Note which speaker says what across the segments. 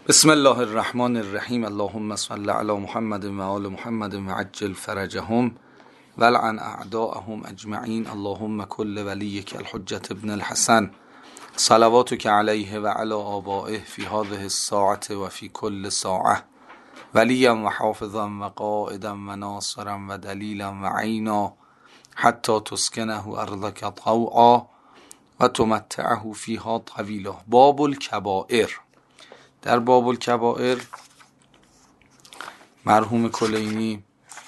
Speaker 1: بسم الله الرحمن الرحیم. اللهم صل علی محمد و آل محمد و عجل فرجهم ولعن اعداءهم اجمعین. اللهم کل ولیک الحجة ابن الحسن صلواتک علیه و علی آبائه فی هذه الساعة و فی کل ساعة ولیا و حافظا و قائدا و ناصرا و دلیلا و عینا حتی تسکنه ارضک طوعا و تمتعه فیها طویلا. باب الکبائر. در باب الکبائر مرحوم کلینی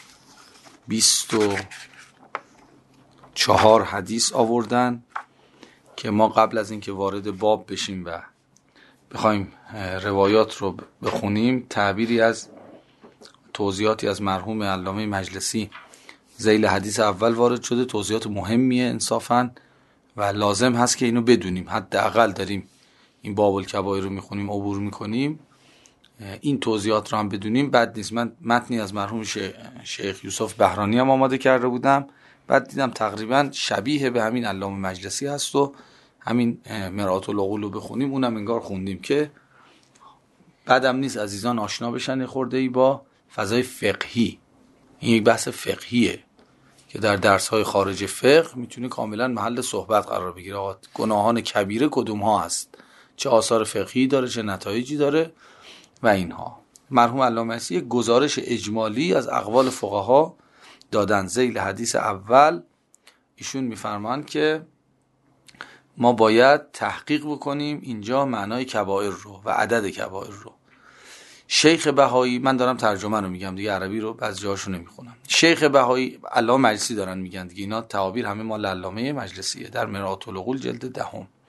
Speaker 1: 24 حدیث آوردن که ما قبل از اینکه وارد باب بشیم و بخوایم روایات رو بخونیم تعبیری از توضیحاتی از مرحوم علامه مجلسی ذیل حدیث اول وارد شده. توضیحات مهمیه انصافاً و لازم هست که اینو بدونیم. حداقل داریم این باب الکبائر رو میخونیم، عبور میکنیم، این توضیحات رو هم بدونیم. بد نیست. من متنی از مرحوم شیخ یوسف بهرانی هم آماده کرده بودم، بعد دیدم تقریبا شبیه به همین علامه مجلسی هست و همین مرآت العقول رو بخونیم، اونم انگار خوندیم که بعدم نیست عزیزان آشنا بشن خورده‌ای با فضای فقهی. این یک بحث فقهیه که در درس‌های خارج فقه میتونه کاملا محل صحبت قرار بگیره. آقا گناهان کبیره کدوم ها هست، چه آثار فقهی داره، چه نتایجی داره و اینها. مرحوم علامه مجلسی یک گزارش اجمالی از اقوال فقها دادن. ذیل حدیث اول ایشون میفرمان که ما باید تحقیق بکنیم اینجا معنای کبائر رو و عدد کبائر رو. شیخ بهایی، من دارم ترجمه رو میگم دیگه، عربی رو بعضی جاهاشو نمیخونم. شیخ بهایی، علامه مجلسی دارن میگن دیگه، اینا تعابیر همه مال علامه مجلسیه. در مرآت العقول جلد 10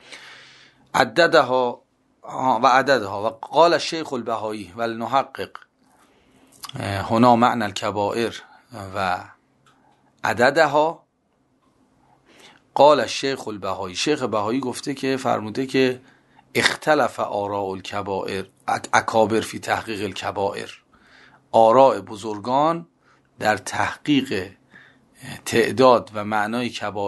Speaker 1: عددها و قال الشیخ البهایی ولنحقق هنا معنی الکبائر و عددها. قال الشیخ البهایی، شیخ بهایی گفته که فرموده که اختلف آراء الکبائر اکابر فی تحقیق الکبائر. آراء بزرگان در تحقیق تعداد و معنای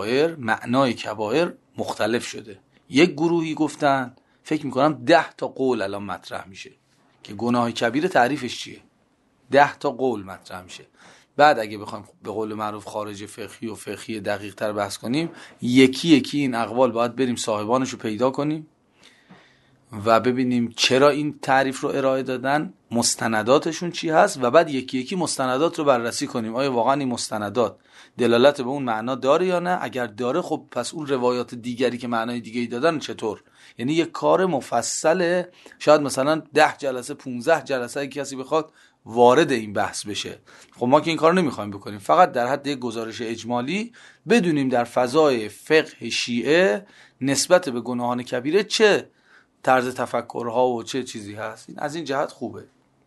Speaker 1: کبائر مختلف شده. یک گروهی گفتن، فکر میکنم 10 تا قول الان مطرح میشه که گناه کبیره تعریفش چیه. 10 تا قول مطرح میشه. بعد اگه بخوایم به قول معروف خارج فقهی و فقهی دقیق تر بحث کنیم، یکی یکی این اقوال باید بریم صاحبانش رو پیدا کنیم و ببینیم چرا این تعریف رو ارائه دادن، مستنداتشون چی هست، و بعد یکی یکی مستندات رو بررسی کنیم. آیا واقعا این مستندات دلالت به اون معنا داره یا نه؟ اگر داره خب پس اون روایات دیگری که معنای دیگری دادن چطور؟ یعنی یک کار مفصله، شاید مثلا 10 جلسه 15 جلسه اگه کسی بخواد وارد این بحث بشه. خب ما که این کار نمیخوایم بکنیم، فقط در حد یک گزارش اجمالی بدونیم در فضای فقه شیعه نسبت به گناهان کبیره چه طرز تفکرها و چه چیزی هست. از این جهت خوبه.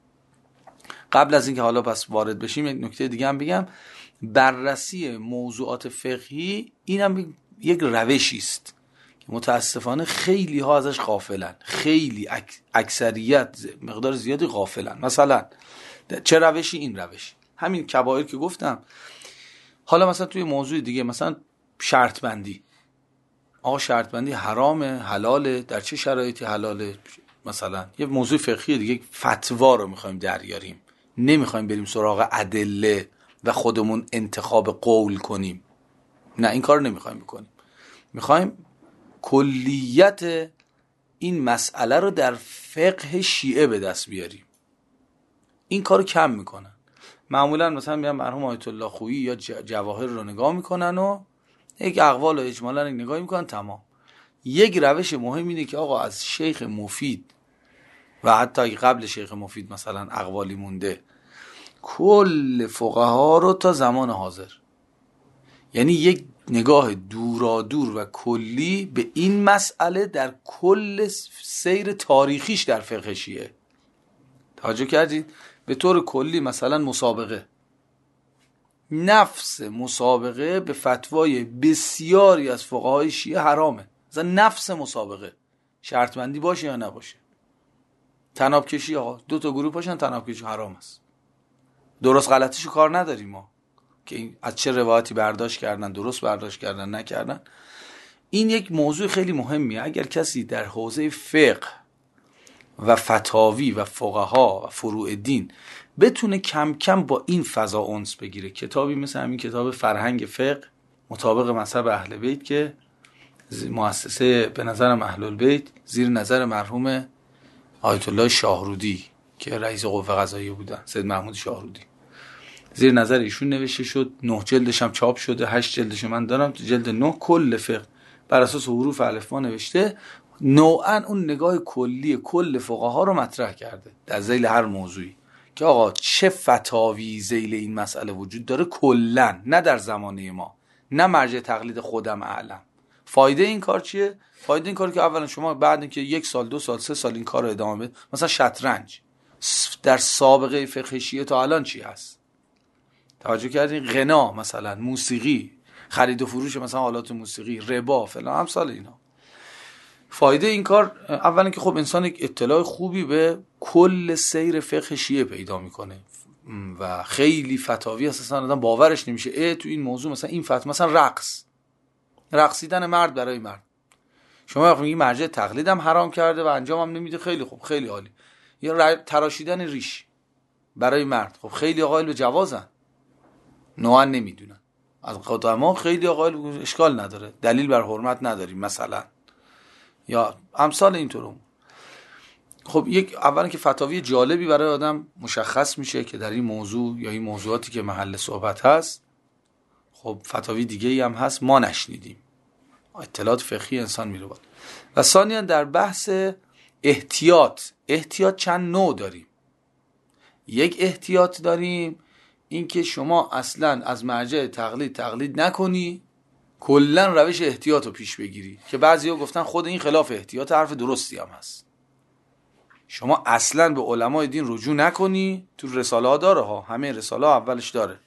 Speaker 1: قبل از اینکه حالا پس وارد بشیم یک نکته دیگه هم بگم. بررسی موضوعات فقهی اینم یک روشی است که متاسفانه خیلی ها ازش غافلن. خیلی اکثریت مقدار زیادی غافلن. مثلا چه روشی؟ این روش همین کبائر که گفتم. حالا مثلا توی موضوع دیگه، مثلا شرط بندی. آقا شرط بندی حرامه، حلاله، در چه شرایطی حلاله؟ مثلا یه موضوع فقهی دیگه، فتوا رو میخوایم دریاریم، نمیخوایم بریم سراغ ادله و خودمون انتخاب قول کنیم. نه، این کار نمیخوایم بکنیم. میخوایم کلیت این مسئله رو در فقه شیعه به دست بیاریم. این کارو کم میکنن. معمولا مثلا میرن مرحوم آیت الله خویی یا جواهر رو نگاه میکنن و یک اقوال و اجمالا نگاه میکنن، تمام. یک روش مهم اینه که آقا از شیخ مفید و حتی قبل شیخ مفید مثلا اقوالی مونده، کل فقها رو تا زمان حاضر، یعنی یک نگاه دورادور و کلی به این مسئله در کل سیر تاریخیش در فقه شیعه. توجه کردید؟ به طور کلی مثلا مسابقه، نفس مسابقه به فتوای بسیاری از فقهای شیعه حرامه. مثلا نفس مسابقه، شرط بندی باشه یا نباشه. طناب کشی، آقا 2 تا گروه باشن طناب کشی حرام است. درست غلطیشو کار نداریم ما که این از چه روایتی برداشت کردن، درست برداشت کردن نکردن. این یک موضوع خیلی مهمیه. اگر کسی در حوزه فقه و فتاوی و فقها و فروع دین بتونه کم کم با این فضا انس بگیره. کتابی مثل همین کتاب فرهنگ فقه مطابق مذهب اهل بیت که مؤسسه به نظرم اهل البیت زیر نظر مرحوم آیت الله شاهرودی که رئیس قوه قضاییه بودن، سید محمود شاهرودی، زیر نظر ایشون نوشته شد. 9 جلدش هم چاپ شده، 8 جلدش من دارم، تو جلد 9 کل فقه بر اساس حروف الفبا نوشته. نوعا اون نگاه کلی کل فقها رو مطرح کرده در ذیل هر موضوعی که آقا چه فتاوی ذیل این مسئله وجود داره کلا، نه در زمانه ما، نه مرجع تقلید خودم اعلم. فایده این کار چیه؟ فایده این کار که اولا شما بعد اینکه 1 سال 2 سال 3 سال این کار رو ادامه بدید، مثلا شطرنج در سابقه فقه شیعه تا الان چی هست؟ توجه کردین؟ غنا مثلا، موسیقی، خرید و فروش مثلا آلات موسیقی، ربا فلان، امثال اینا. فایده این کار اولا که خب انسان یک اطلاع خوبی به کل سیر فقه شیعه پیدا میکنه و خیلی فتاوی اساسا آدم باورش نمیشه تو این موضوع مثلا این فتوا، مثلا رقصیدن مرد برای مرد، شما میگی مرجع تقلیدم حرام کرده و انجامم نمیده، خیلی خوب، خیلی عالی. یا تراشیدن ریش برای مرد، خب خیلی قائل به جوازن، نوعا نمیدونن. از قدما خیلی قائل اشکال نداره، دلیل بر حرمت نداریم مثلا، یا امثال اینطور. خب یک اولا که فتاوی جالبی برای آدم مشخص میشه که در این موضوع یا این موضوعاتی که محل صحبت هست، خب فتاوی دیگه ای هم هست ما نشنیدیم، اطلاعات فقهی انسان میره بالا. و ثانیا در بحث احتیاط چند نوع داریم. یک احتیاط داریم این که شما اصلا از مرجع تقلید نکنی، کلا روش احتیاط رو پیش بگیری، که بعضیا گفتن خود این خلاف احتیاط، حرف درستی هم هست. شما اصلا به علمای دین رجوع نکنی، تو رساله ها داره ها، همه رساله ها اولش داره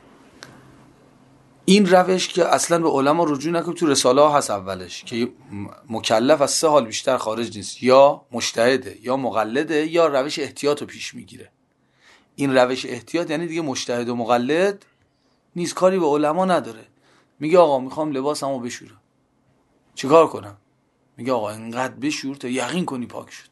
Speaker 1: این روش که اصلا به علما رجوع نکنی، تو رساله ها هست اولش که مکلف از 3 حال بیشتر خارج نیست، یا مجتهده یا مقلده یا روش احتیاط رو پیش میگیره. این روش احتیاط یعنی دیگه مجتهد و مقلد نیست، کاری به علما نداره. میگه آقا میخوام لباسمو بشورم، چیکار کنم؟ میگه آقا اینقدر بشور تا یقین کنی پاک شد.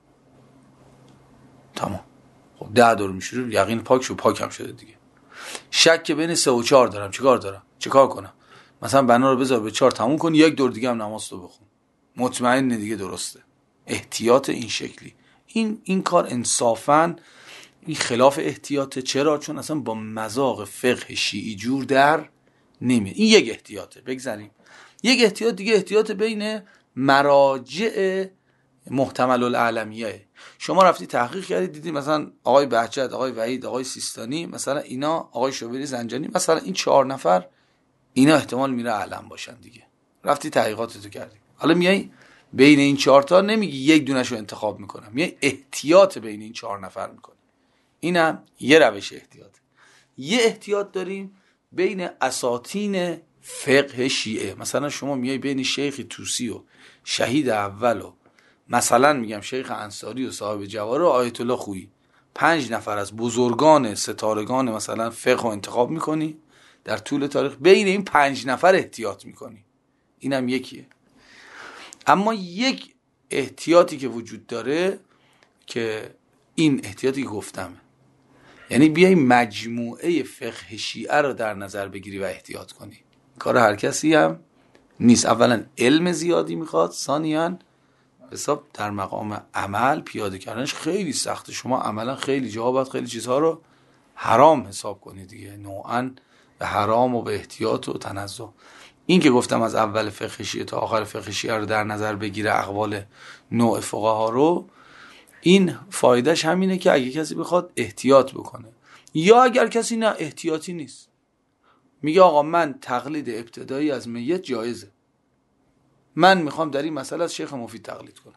Speaker 1: تمام. خب 10 دور میشوری یقین پاک شد، پاکم شده دیگه. شک بین 3 و 4 دارم، چیکار کنم؟ مثلا بنا رو بذار به 4 تموم کن، 1 دور دیگه هم نماز رو بخون، مطمئن دیگه درسته. احتیاط این شکلی، این کار انصافاً این خلاف احتیاطه. چرا؟ چون اصلا با مذاق فقه شیعی جور در نمیاد. این یک احتیاطه. بگذاریم یک احتیاط دیگه، احتیاط بین مراجع محتمل الاعلمیه. شما رفتی تحقیق کردید دیدی مثلا آقای بهجت، آقای وحید، آقای سیستانی، مثلا اینا، آقای شوبری زنجانی، مثلا این 4 نفر اینا احتمال میره اعلم باشن دیگه. رفتی تحقیقاتتو کردی، حالا میای بین این 4 تا نمیگی یک دونهشو انتخاب میکنم، میای احتیاط بین این 4 نفر میکنی. اینم یه روش احتیاط. یه احتیاط داریم بین اساطین فقه شیعه. مثلا شما میای بین شیخ طوسی و شهید اول و مثلا میگم شیخ انصاری و صاحب جواهر و آیت الله خویی، 5 نفر از بزرگان ستارگان مثلا فقه رو انتخاب میکنی در طول تاریخ، بین این 5 نفر احتیاط میکنی. اینم یکیه. اما یک احتیاطی که وجود داره که این احتیاطی که گفتم، یعنی بیای مجموعه فقه شیعه رو در نظر بگیری و احتیاط کنی. کار هر کسی هم نیست. اولا علم زیادی میخواد، ثانیاً حساب در مقام عمل پیاده کردنش خیلی سخته. شما عملا خیلی جاها باید خیلی چیزها رو حرام حساب کنید دیگه، نوعاً به حرام و به احتیاط و تنزه. این که گفتم از اول فقه شیعه تا آخر فقه شیعه رو در نظر بگیره، اقوال نوع فقها رو، این فایدهش همینه که اگه کسی بخواد احتیاط بکنه، یا اگر کسی نه احتیاطی نیست، میگه آقا من تقلید ابتدایی از میت جایزه، من میخوام در این مسئله از شیخ مفید تقلید کنم.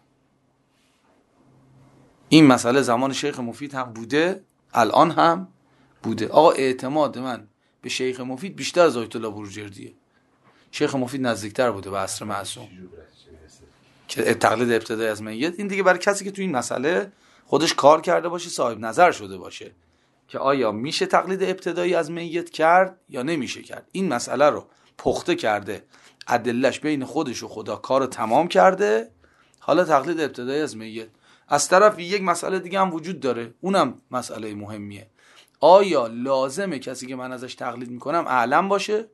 Speaker 1: این مسئله زمان شیخ مفید هم بوده، الان هم بوده. آقا اعتماد من به شیخ مفید بیشتر از آیت الله بروجردیه. شیخ مفید نزدیکتر بوده به عصر معصوم که تقلید ابتدایی از میت. این دیگه برای کسی که تو این مسئله خودش کار کرده باشه، صاحب نظر شده باشه که آیا میشه تقلید ابتدایی از میت کرد یا نمیشه کرد. این مسئله رو پخته کرده، ادلهش بین خودش و خدا کار تمام کرده، حالا تقلید ابتدایی از میت. از طرف یک مسئله دیگه هم وجود داره، اونم مسئله مهمیه. آیا لازمه کسی که من ازش تقلید میکنم اعلم باشه؟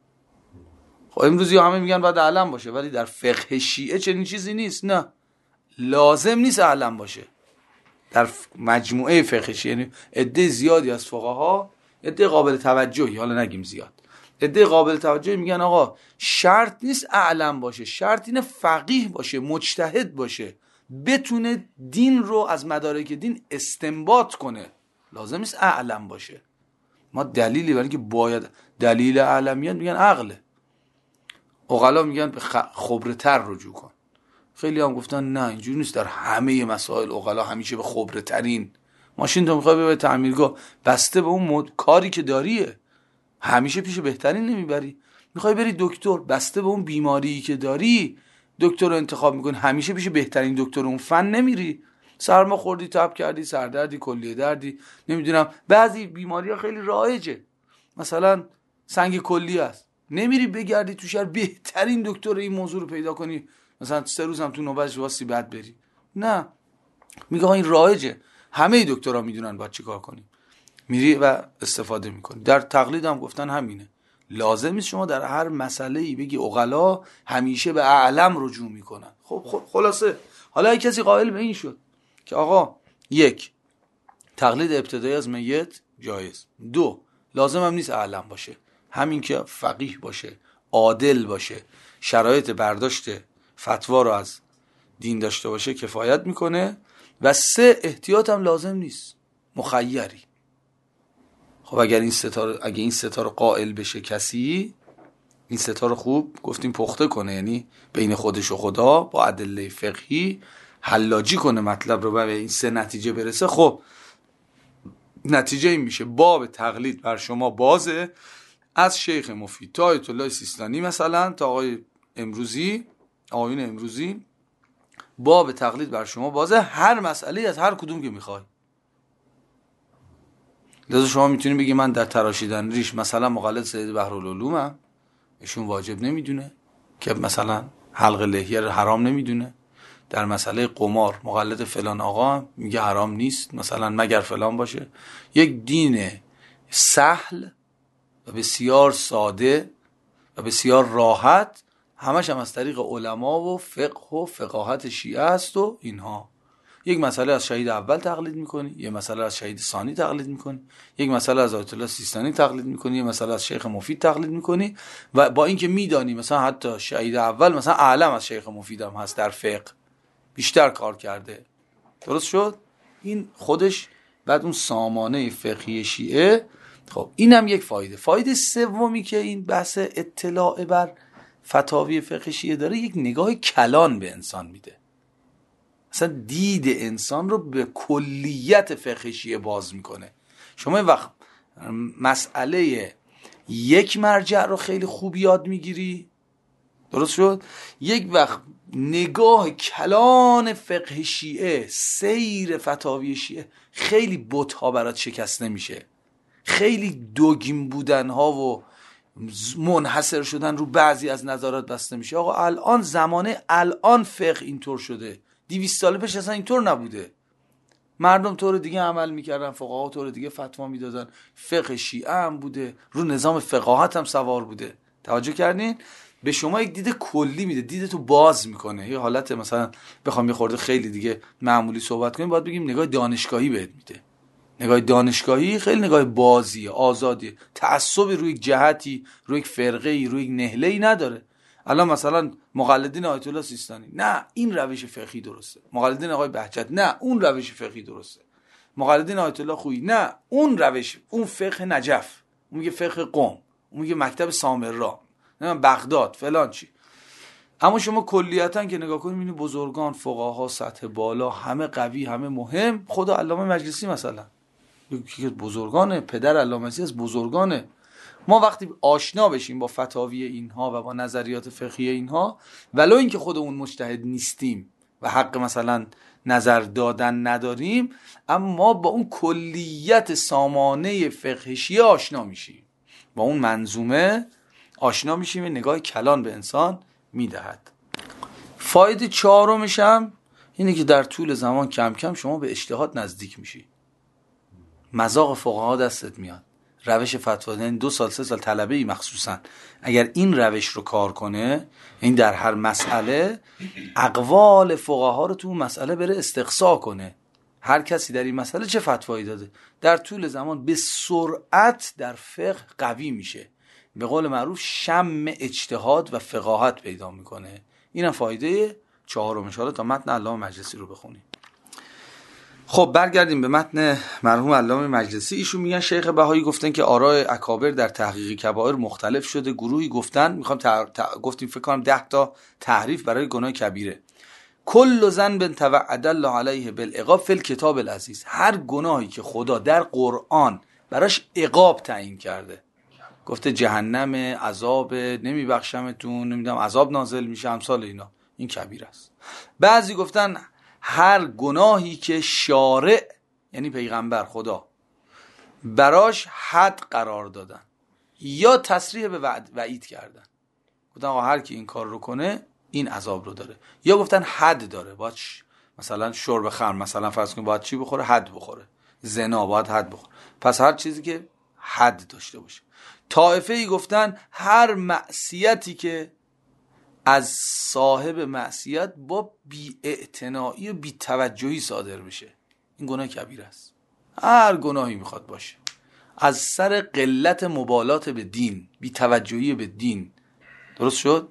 Speaker 1: خب امروزی همه میگن باید اعلم باشه، ولی در فقه شیعه چنین چیزی نیست. نه، لازم نیست اعلم باشه. در مجموعه فقه شیعه، یعنی عده زیادی از فقها، عده قابل توجهی، حالا نگیم زیاد، عده قابل توجهی میگن آقا شرط نیست اعلم باشه، شرط اینه فقیه باشه، مجتهد باشه، بتونه دین رو از مدارک دین استنباط کنه. لازم نیست اعلم باشه. ما دلیلی برای اینکه باید دلیل اعلمیت میگن عقله. عقلا میگن به خبرتر رجوع کن. خیلی هم گفتن نه اینجوری نیست، در همه مسائل عقلا همیشه به خبرترین. ماشین تو میخوای ببری تعمیرگاه، بسته به اون کاری که داریه، همیشه پیش بهترین نمیبری. میخوای بری دکتر، بسته به اون بیماری که داری دکتر رو انتخاب میکنی، همیشه پیش بهترین دکتر اون فن نمیری. سرما خوردی، تب کردی، سردردی، کلیه دردی، نمیدونم بعضی بیماری ها خیلی رایجه، مثلا سنگ کلی است، نمیری بگردی تو شهر بهترین دکتر این موضوع رو پیدا کنی، مثلا 3 روز هم تو نوبتش واسه بعد بری. نه، میگه این رایجه، همه دکترها میدونن باید چی کار کنی، میری و استفاده میکنی. در تقلید هم گفتن همینه، لازم نیست شما در هر مسئله‌ای بگی عقلا همیشه به اعلم رجوع میکنن. خب خلاصه حالا اگه کسی قائل به این شد که آقا 1 تقلید ابتدایی از میت جایز، 2 لازم هم نیست اعلم باشه، همین که فقیه باشه، عادل باشه، شرایط برداشت فتوا رو از دین داشته باشه کفایت میکنه، و 3 احتیاط هم لازم نیست، مخیری. خب اگر این ستاره قائل بشه کسی، این ستاره خوب گفتیم پخته کنه، یعنی بین خودش و خدا با ادله فقهی حلاجی کنه مطلب رو و به این 3 نتیجه برسه، خب نتیجه این میشه باب تقلید بر شما بازه، از شیخ مفید تا آیت الله سیستانی مثلا تا آقایون امروزی باب تقلید بر شما بازه، هر مسئله از هر کدوم که میخوای. لذا شما میتونی بگی من در تراشیدن ریش مثلا مقلد سید بحرالعلومم، ایشون واجب نمیدونه که مثلا حلق لحیه رو حرام نمیدونه، در مسئله قمار مقلد فلان آقا میگه حرام نیست مثلا مگر فلان باشه. یک دین سهل و بسیار ساده و بسیار راحت، همش هم از طریق علما و فقه و فقاهت شیعه است و اینها. یک مسئله از شهید اول تقلید میکنی، یک مسئله از شهید ثانی تقلید میکنی، یک مسئله از آیت الله سیستانی تقلید میکنی، یک مسئله از شیخ مفید تقلید میکنی، و با اینکه میدانی مثلا حتی شهید اول مثلا اعلم از شیخ مفید هم هست در فقه، بیشتر کار کرده. درست شد؟ این خودش بعد اون سامانه فقهی شیعه. خب اینم یک فایده سومی که این بحث اطلاع بر فتاوی فقه شیعه داره، یک نگاه کلان به انسان میده، اصلا دید انسان رو به کلیت فقه شیعه باز میکنه. شما وقت مسئله یک مرجع رو خیلی خوب یاد میگیری، درست شد، یک وقت نگاه کلان فقه شیعه، سیر فتاوی شیعه، خیلی بت‌ها برات شکست نمیشه، خیلی دوگیم بودن ها و منحصر شدن رو بعضی از نظرات بسته میشه. آقا الان زمانه، الان فقه اینطور شده، 200 سال پیش اصلا اینطور نبوده، مردم طور دیگه عمل میکردن، فقها طور دیگه فتوا میدادن، فقه شیعه هم بوده، رو نظام فقاهت هم سوار بوده. توجه کردین؟ به شما یک دید کلی میده، دیدتو باز میکنه. یه حالت مثلا بخوام یه خورده خیلی دیگه معمولی صحبت کنیم، باید بگیم نگاه دانشگاهی بهت میده. نگاه دانشگاهی خیلی نگاه بازیه، آزادیه، تعصبی روی یک جهتی، روی یک فرقه‌ای، روی یک نهله‌ای نداره. الان مثلا مقلدین آیت الله سیستانی، نه این روش فقهی درسته، مقلدین آقای بهجت، نه اون روش فقهی درسته، مقلدین آیت الله خویی، نه اون روش، اون فقه نجف، اون میگه فقه قم، اون میگه مکتب سامرا، نه بغداد فلان چی. اما شما کلیتا که نگاه کنید میبینید بزرگان، فقها، سطح بالا، همه قوی، همه مهم. خدا علامه مجلسی مثلا یکی از بزرگانه، پدر علامه مجلسی از بزرگانه. ما وقتی آشنا بشیم با فتاوی اینها و با نظریات فقهی اینها، ولو اینکه خودمون مجتهد نیستیم و حق مثلا نظر دادن نداریم، اما ما با اون کلیت سامانه فقه شیعه آشنا میشیم، با اون منظومه آشنا میشیم، نگاه کلان به انسان میدهد. فایده 4مش هم اینه که در طول زمان کم کم شما به اجتهاد نزدیک میشی، مذاق فقها دستت میاد. روش فتوا دادن 2 سال 3 سال طلبه‌ای مخصوصا اگر این روش رو کار کنه، این در هر مسئله اقوال فقها رو تو مسئله بره استقصا کنه، هر کسی در این مسئله چه فتوایی داده، در طول زمان به سرعت در فقه قوی میشه، به قول معروف شم اجتهاد و فقاهت پیدا میکنه. اینم فایده 4 ان شاءالله. تا متن علامه مجلسی رو بخونیم. خب برگردیم به متن مرحوم علامه مجلسی. ایشون میگن شیخ بهایی گفتن که آراء اکابر در تحقیق کبائر مختلف شده. گروهی گفتن، میخوام گفتیم فکر کنم 10 تا تعریف برای گناه کبیره. کل ذنب توعد الله علیه بالعقاب فی الکتاب العزیز، هر گناهی که خدا در قرآن براش عقاب تعیین کرده، گفته جهنم، عذاب، نمیبخشمتون، نمیدونم عذاب نازل میشه، امثال اینا، این کبیر است. بعضی گفتن هر گناهی که شارع یعنی پیغمبر خدا براش حد قرار دادن یا تصریح به وعید کردن، گفتن آقا هر کی این کار رو کنه این عذاب رو داره، یا گفتن حد داره، باید مثلا شرب خمر مثلا فرض کنید باید چی بخوره؟ حد بخوره. زنا باید حد بخوره. پس هر چیزی که حد داشته باشه. طائفه ای گفتن هر معصیتی که از صاحب معصیت با بی‌اعتنایی و بی‌توجهی صادر بشه، این گناه کبیر است. هر گناهی میخواد باشه، از سر قلت مبالات به دین، بی‌توجهی به دین. درست شد؟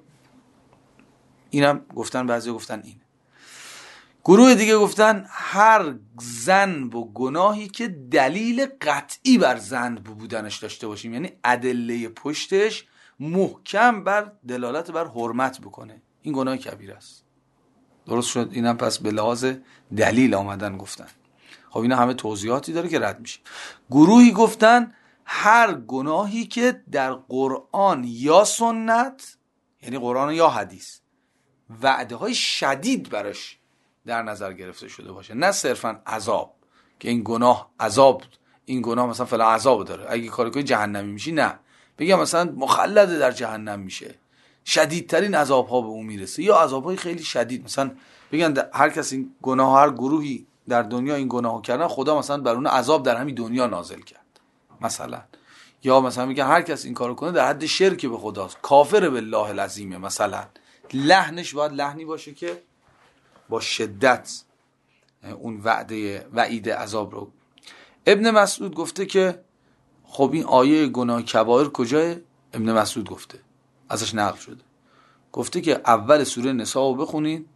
Speaker 1: اینم گفتن، بعضی گفتن این. گروه دیگه گفتن هر ذنب و گناهی که دلیل قطعی بر ذنب بودنش داشته باشیم، یعنی ادله پشتش محکم بر دلالت بر حرمت بکنه، این گناه کبیر است. درست شد؟ اینم پس به لحاظ دلیل آمدن گفتن. خب اینا همه توضیحاتی داره که رد میشه. گروهی گفتن هر گناهی که در قرآن یا سنت، یعنی قرآن یا حدیث، وعده های شدید براش در نظر گرفته شده باشه، نه صرفا عذاب که این گناه عذاب، این گناه مثلا فلان عذاب داره، اگه کاری کنی جهنمی میشی، نه، بگم مثلا مخلد در جهنم میشه، شدیدترین عذاب ها به اون میرسه، یا عذاب های خیلی شدید، مثلا بگن هر کس این گناه، هر گروهی در دنیا این گناهو کردن، خدا مثلا بر اون عذاب در همین دنیا نازل کرد مثلا. یا مثلا میگن هر کس این کارو کنه در حد شرک به خداست، کافر بالله العظیم مثلا. لحنش باید لحنی باشه که با شدت اون وعید عذاب رو. ابن مسعود گفته که خب این آیه گناه کبائر کجای؟ ابن مسعود گفته، ازش نقل شده، گفته که اول سوره نساء رو بخونید،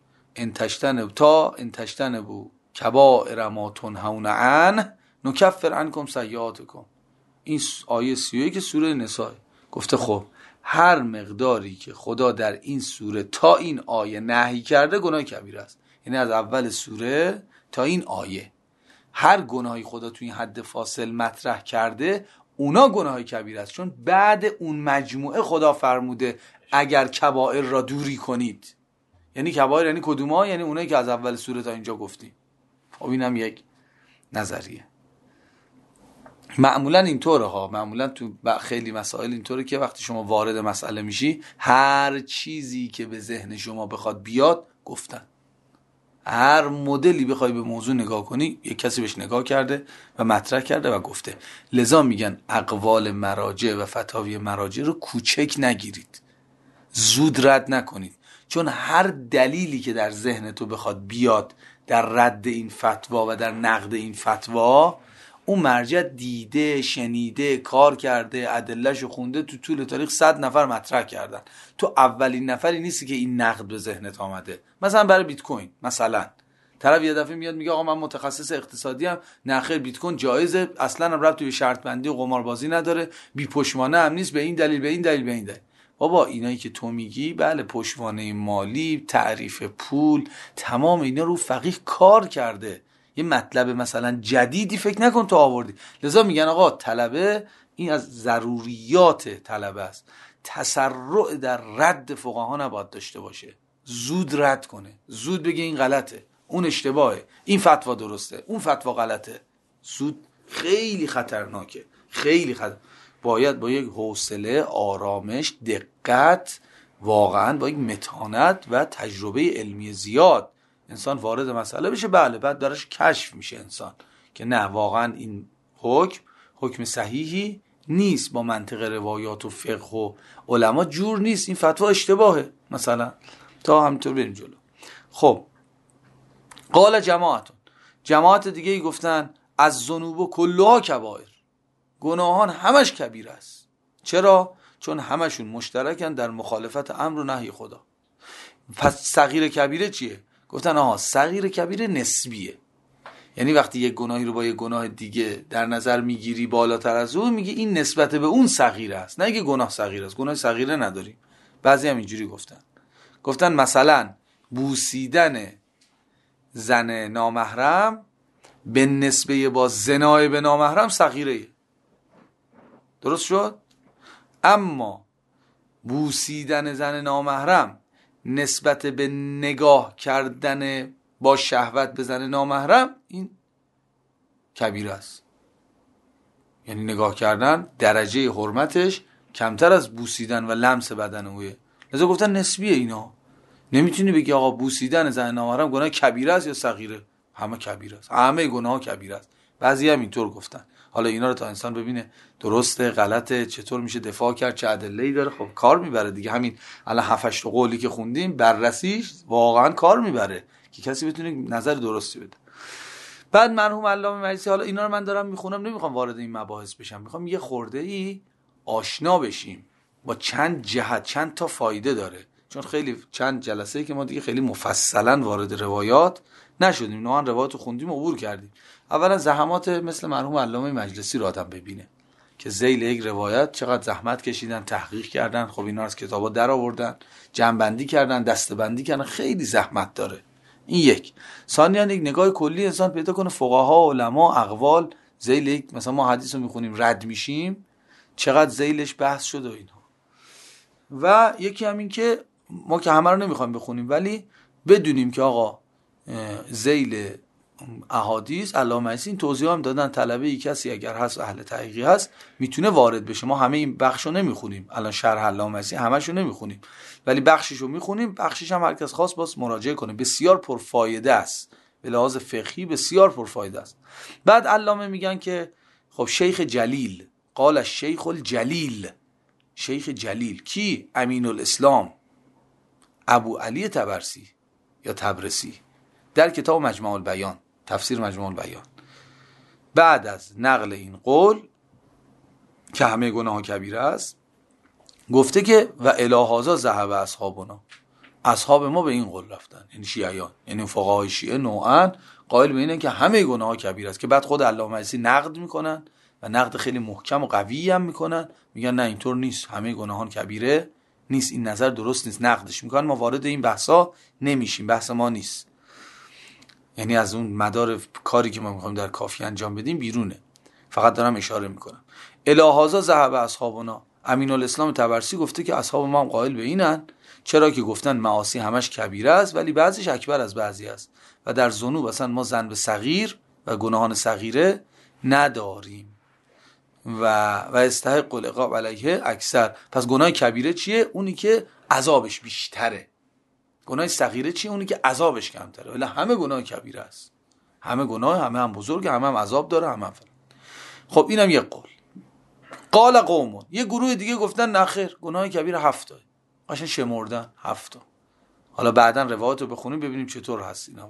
Speaker 1: انتشتن بو کبائر ما تنهون عنه نکفر عنکم سیئاتکم. این آیه 31 سوره نساء. گفته خب هر مقداری که خدا در این سوره تا این آیه نهی کرده گناه کبیر است، یعنی از اول سوره تا این آیه هر گناهی خدا تو این حد فاصل مطرح کرده اونا گناه کبیر است، چون بعد اون مجموعه خدا فرموده اگر کبائر را دوری کنید. یعنی کبائر یعنی کدوما؟ یعنی اونایی که از اول سوره تا اینجا گفتیم. خب اینم یک نظریه. معمولا اینطوره ها، معمولا تو خیلی مسائل اینطوره که وقتی شما وارد مسئله میشی هر چیزی که به ذهن شما بخواد بیاد گفتن، هر مدلی بخوای به موضوع نگاه کنی یک کسی بهش نگاه کرده و مطرح کرده و گفته. لذا میگن اقوال مراجع و فتاوی مراجع رو کوچک نگیرید، زود رد نکنید، چون هر دلیلی که در ذهن تو بخواد بیاد در رد این فتوا و در نقد این فتوا، اون مرجع دیده، شنیده، کار کرده، ادلهشو خونده، تو طول تاریخ 100 نفر مطرح کردن، تو اولین نفری نیستی که این نقد به ذهنت آمده. مثلا برای بیت کوین، مثلا طرف یه دفعه میاد میگه آقا من متخصص اقتصادی ام، نه خیر بیت کوین جایزه، اصلا هم ربطی به شرط بندی و قماربازی نداره، بی پشتوانه هم نیست، به این دلیل به این دلیل به این دلیل. بابا اینایی که تو میگی بله، پشتوانه مالی، تعریف پول، تمام اینا رو فقیه کار کرده، یه مطلب مثلا جدیدی فکر نکن تو آوردی. لذا میگن آقا طلبه این از ضروریات طلبه است، تسرع در رد فقها نباید داشته باشه، زود رد کنه، زود بگه این غلطه، اون اشتباهه، این فتوا درسته، اون فتوا غلطه. زود خیلی خطرناکه، خیلی باید با یک حوصله، آرامش، دقت، واقعا با یک متانت و تجربه علمی زیاد انسان وارد مسئله بشه، بله بعد درش کشف میشه انسان که نه واقعا این حکم صحیحی نیست، با منطق روایات و فقه و علما جور نیست، این فتوا اشتباهه مثلا، تا همینطور بریم جلو. خب قال جماعت دیگه ای گفتن از ذنوب کلها کبائر، گناهان همش کبیر است. چرا؟ چون همشون مشترکن در مخالفت امر و نهی خدا. پس صغیر کبیره چیه؟ گفتن صغیر کبیره نسبیه، یعنی وقتی یک گناهی رو با یک گناه دیگه در نظر میگیری بالاتر از اون، میگی این نسبت به اون صغیر است، نه اینکه گناه صغیر است. گناه صغیره نداریم. بعضی هم اینجوری گفتن مثلا بوسیدن زن نامحرم به نسبه با زنای به نامحرم صغیره. درست شد؟ اما بوسیدن زن نامحرم نسبت به نگاه کردن با شهوت به زن نامحرم این کبیره است. یعنی نگاه کردن درجه حرمتش کمتر از بوسیدن و لمس بدن اوه. لذا گفتن نسبیه اینا. نمیتونی بگی آقا بوسیدن زن نامحرم گناه کبیره است یا صغیره. همه کبیره است، همه گناه کبیره است. بعضی هم اینطور گفتن. حالا اینا رو تا انسان ببینه درسته غلطه، چطور میشه دفاع کرد، چه ادله‌ای داره، خب کار میبره دیگه. همین الان 7-8 قولی که خوندیم بررسیش واقعا کار میبره که کسی بتونه نظر درستی بده. بعد مرحوم علامه مجلسی، حالا اینا رو من دارم میخونم، نمیخوام وارد این مباحث بشم، میخوام یه خورده‌ای آشنا بشیم با چند جهت، چند تا فایده داره، چون خیلی چند جلسه‌ای که ما دیگه خیلی مفصلا وارد روایات نشدیم، نوعا روایات رو خوندیم عبور کردیم. اولا زحمات مثل مرحوم علامه مجلسی رو آدم ببینه که ذیل یک روایت چقدر زحمت کشیدن، تحقیق کردن، خب اینا از کتابا در آوردن، جمع‌بندی کردن، دسته‌بندی کردن، خیلی زحمت داره. این یک. ثانیاً یک نگاه کلی انسان پیدا کنه فقها، علما، اقوال، ذیل یک مثلا ما حدیث رو میخونیم رد میشیم چقدر ذیلش بحث شده و اینا. و یکی همین که ما که همه رو نمیخوایم بخونیم ولی بدونیم که آقا ذیل احادیث علامه مجلسی این توضیح هم دادن، طلبه کسی اگر هست اهل تحقیقی هست میتونه وارد بشه. ما همه این بخشو نمیخونیم، الان شرح علامه مجلسی همشو نمیخونیم ولی بخششو میخونیم، بخشش هم هر کس خواست باز مراجعه کنه. بسیار پرفایده است، به لحاظ فقهی بسیار پرفایده است. بعد علامه میگن که خب شیخ جلیل، قال الشیخ الجلیل، شیخ جلیل کی؟ امین الاسلام ابو علی طبرسی یا تبرسی در کتاب مجمع البیان، تفسیر مجمع البیان، بعد از نقل این قول که همه گناه کبیره است گفته که و الهازا ذهب اصحابنا، اصحاب ما به این قول رفتن، یعنی شیعیان، یعنی فقهای شیعه نوعا قائل به اینه که همه گناه کبیره است، که بعد خود علامه مجلسی نقد میکنن و نقد خیلی محکم و قوی هم میکنن، میگن نه اینطور نیست، همه گناهان کبیره نیست، این نظر درست نیست، نقدش میکنن. ما وارد این بحثا نمیشیم، بحث ما نیست، یعنی از اون مدار کاری که ما میخوایم در کافی انجام بدیم بیرونه، فقط دارم اشاره میکنم. الهازا ذهب اصحابنا، امین الاسلام طبرسی گفته که اصحاب ما هم قائل به اینن، چرا که گفتن معاصی همش کبیره است ولی بعضیش اکبر از بعضی است و در ذنوب اصلا ما ذنب صغیر و گناهان صغیره نداریم و استحق العقاب علیه اکثر. پس گناه کبیره چیه؟ اونی که عذابش بیشتره. گناه صغیره چیه؟ اونی که عذابش کمتره. ولی همه گناه کبیره است، همه گناه، همه هم بزرگه، همه هم عذاب داره، همه هم فرد. خب اینم یک قول. قال قوم، یه گروه دیگه گفتن نخیر، گناه کبیره 7 قشنگ شمردن 7. حالا بعدن روایت رو بخونیم ببینیم چطور هست اینا.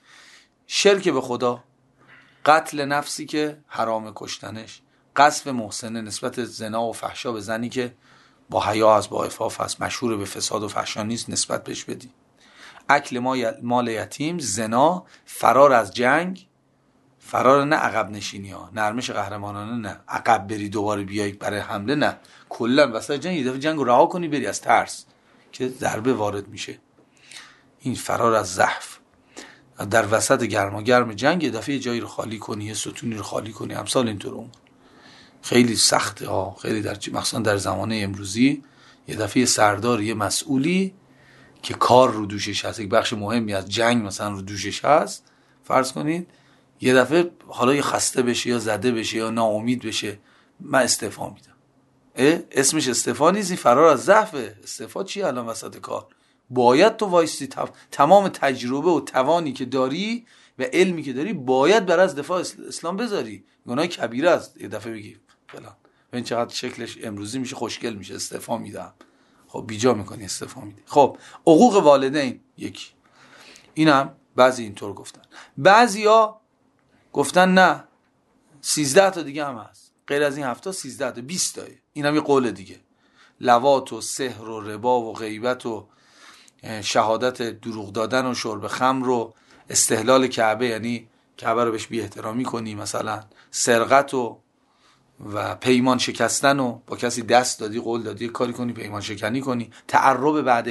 Speaker 1: شرک به خدا، قتل نفسی که حرام کشتنش، قذف محسنه، نسبت زنا و فحشا به زنی که با حیا هست، با عفاف هست، مشهور به فساد و فحشا نیست، نسبت بهش بدی. اکل مال یتیم، زنا، فرار از جنگ، فرار نه عقب نشینی ها، نرمش قهرمانانه نه، عقب بری دوباره بیایی برای حمله نه، کلا وسط جنگ یه دفعه جنگ رو رها کنی بری از ترس که ضربه وارد میشه. این فرار از زحف، در وسط گرم جنگ یه دفعه جایی رو خالی کنی، یه ستونی رو خالی کنی، امثال اینطور امور خیلی سخته ها، خیلی مخصوصا در زمانه امروزی یه دفعه سردار، یه مسئولی که کار رو دوشش هست، یک بخش مهمی از جنگ مثلا رو دوشش هست، فرض کنید یه دفعه حالا یه خسته بشه یا زده بشه یا ناامید بشه، من استعفا میدم. اسمش استعفا نیست، این فرار از ضعفه. استعفا چیه الان وسط کار؟ باید تو وایستی تمام تجربه و توانی که داری و علمی که داری باید برای از دفاع اسلام بذاری. گناه کبیره است یه دفعه بگی فلان ببین چقدر شکلش امروزی میشه خوشگل میشه استعفا میدم. خب بیجا میکنی استعفا میدی. خب حقوق والدین یکی، اینم بعضی اینطور گفتن. بعضیا گفتن نه 13 تا دیگه هم هست، غیر از این 7 13 تا 20 تایه. اینم یه قول دیگه. لواط و سحر و ربا و غیبت و شهادت دروغ دادن و شرب خمر و استحلال کعبه، یعنی کعبه رو بهش بی احترامی کنی، مثلا سرقت و پیمان شکستن و با کسی دست دادی قول دادی کاری کنی پیمان شکنی کنی، تعرب بعد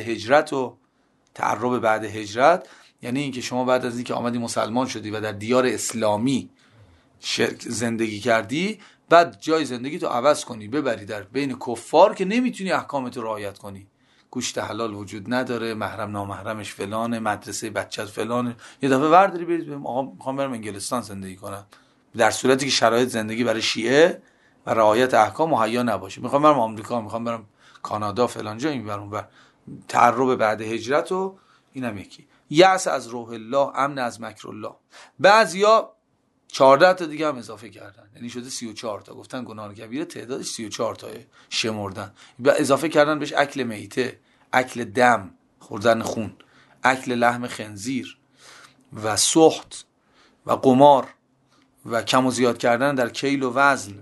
Speaker 1: هجرت یعنی اینکه شما بعد از اینکه آمدی مسلمان شدی و در دیار اسلامی زندگی کردی، بعد جای زندگی تو عوض کنی ببری در بین کفار که نمیتونی احکامت رو رعایت کنی. گوشت حلال وجود نداره، محرم نامحرمش فلانه، مدرسه بچت فلانه، یه دفعه ورداری برید آقا میخوام برم انگلستان زندگی کنم، در صورتی که شرایط زندگی برای شیعه و رعایت احکام مهیا نباشه. میخوام برم آمریکا، میخوام برم کانادا فلان جا، این برام بر تعرب بعد هجرت و اینم یکی. یأس از روح الله، امن از مکر الله. بعضیا 14 تا دیگه هم اضافه کردن، یعنی شده 34 تا. گفتن گناه کبیره تعدادش 34 تاه شمردن، اضافه کردن بهش اکل میته، اکل دم، خوردن خون، اکل لحم خنزیر و سحت و قمار و کم و زیاد کردن در کیل و وزن.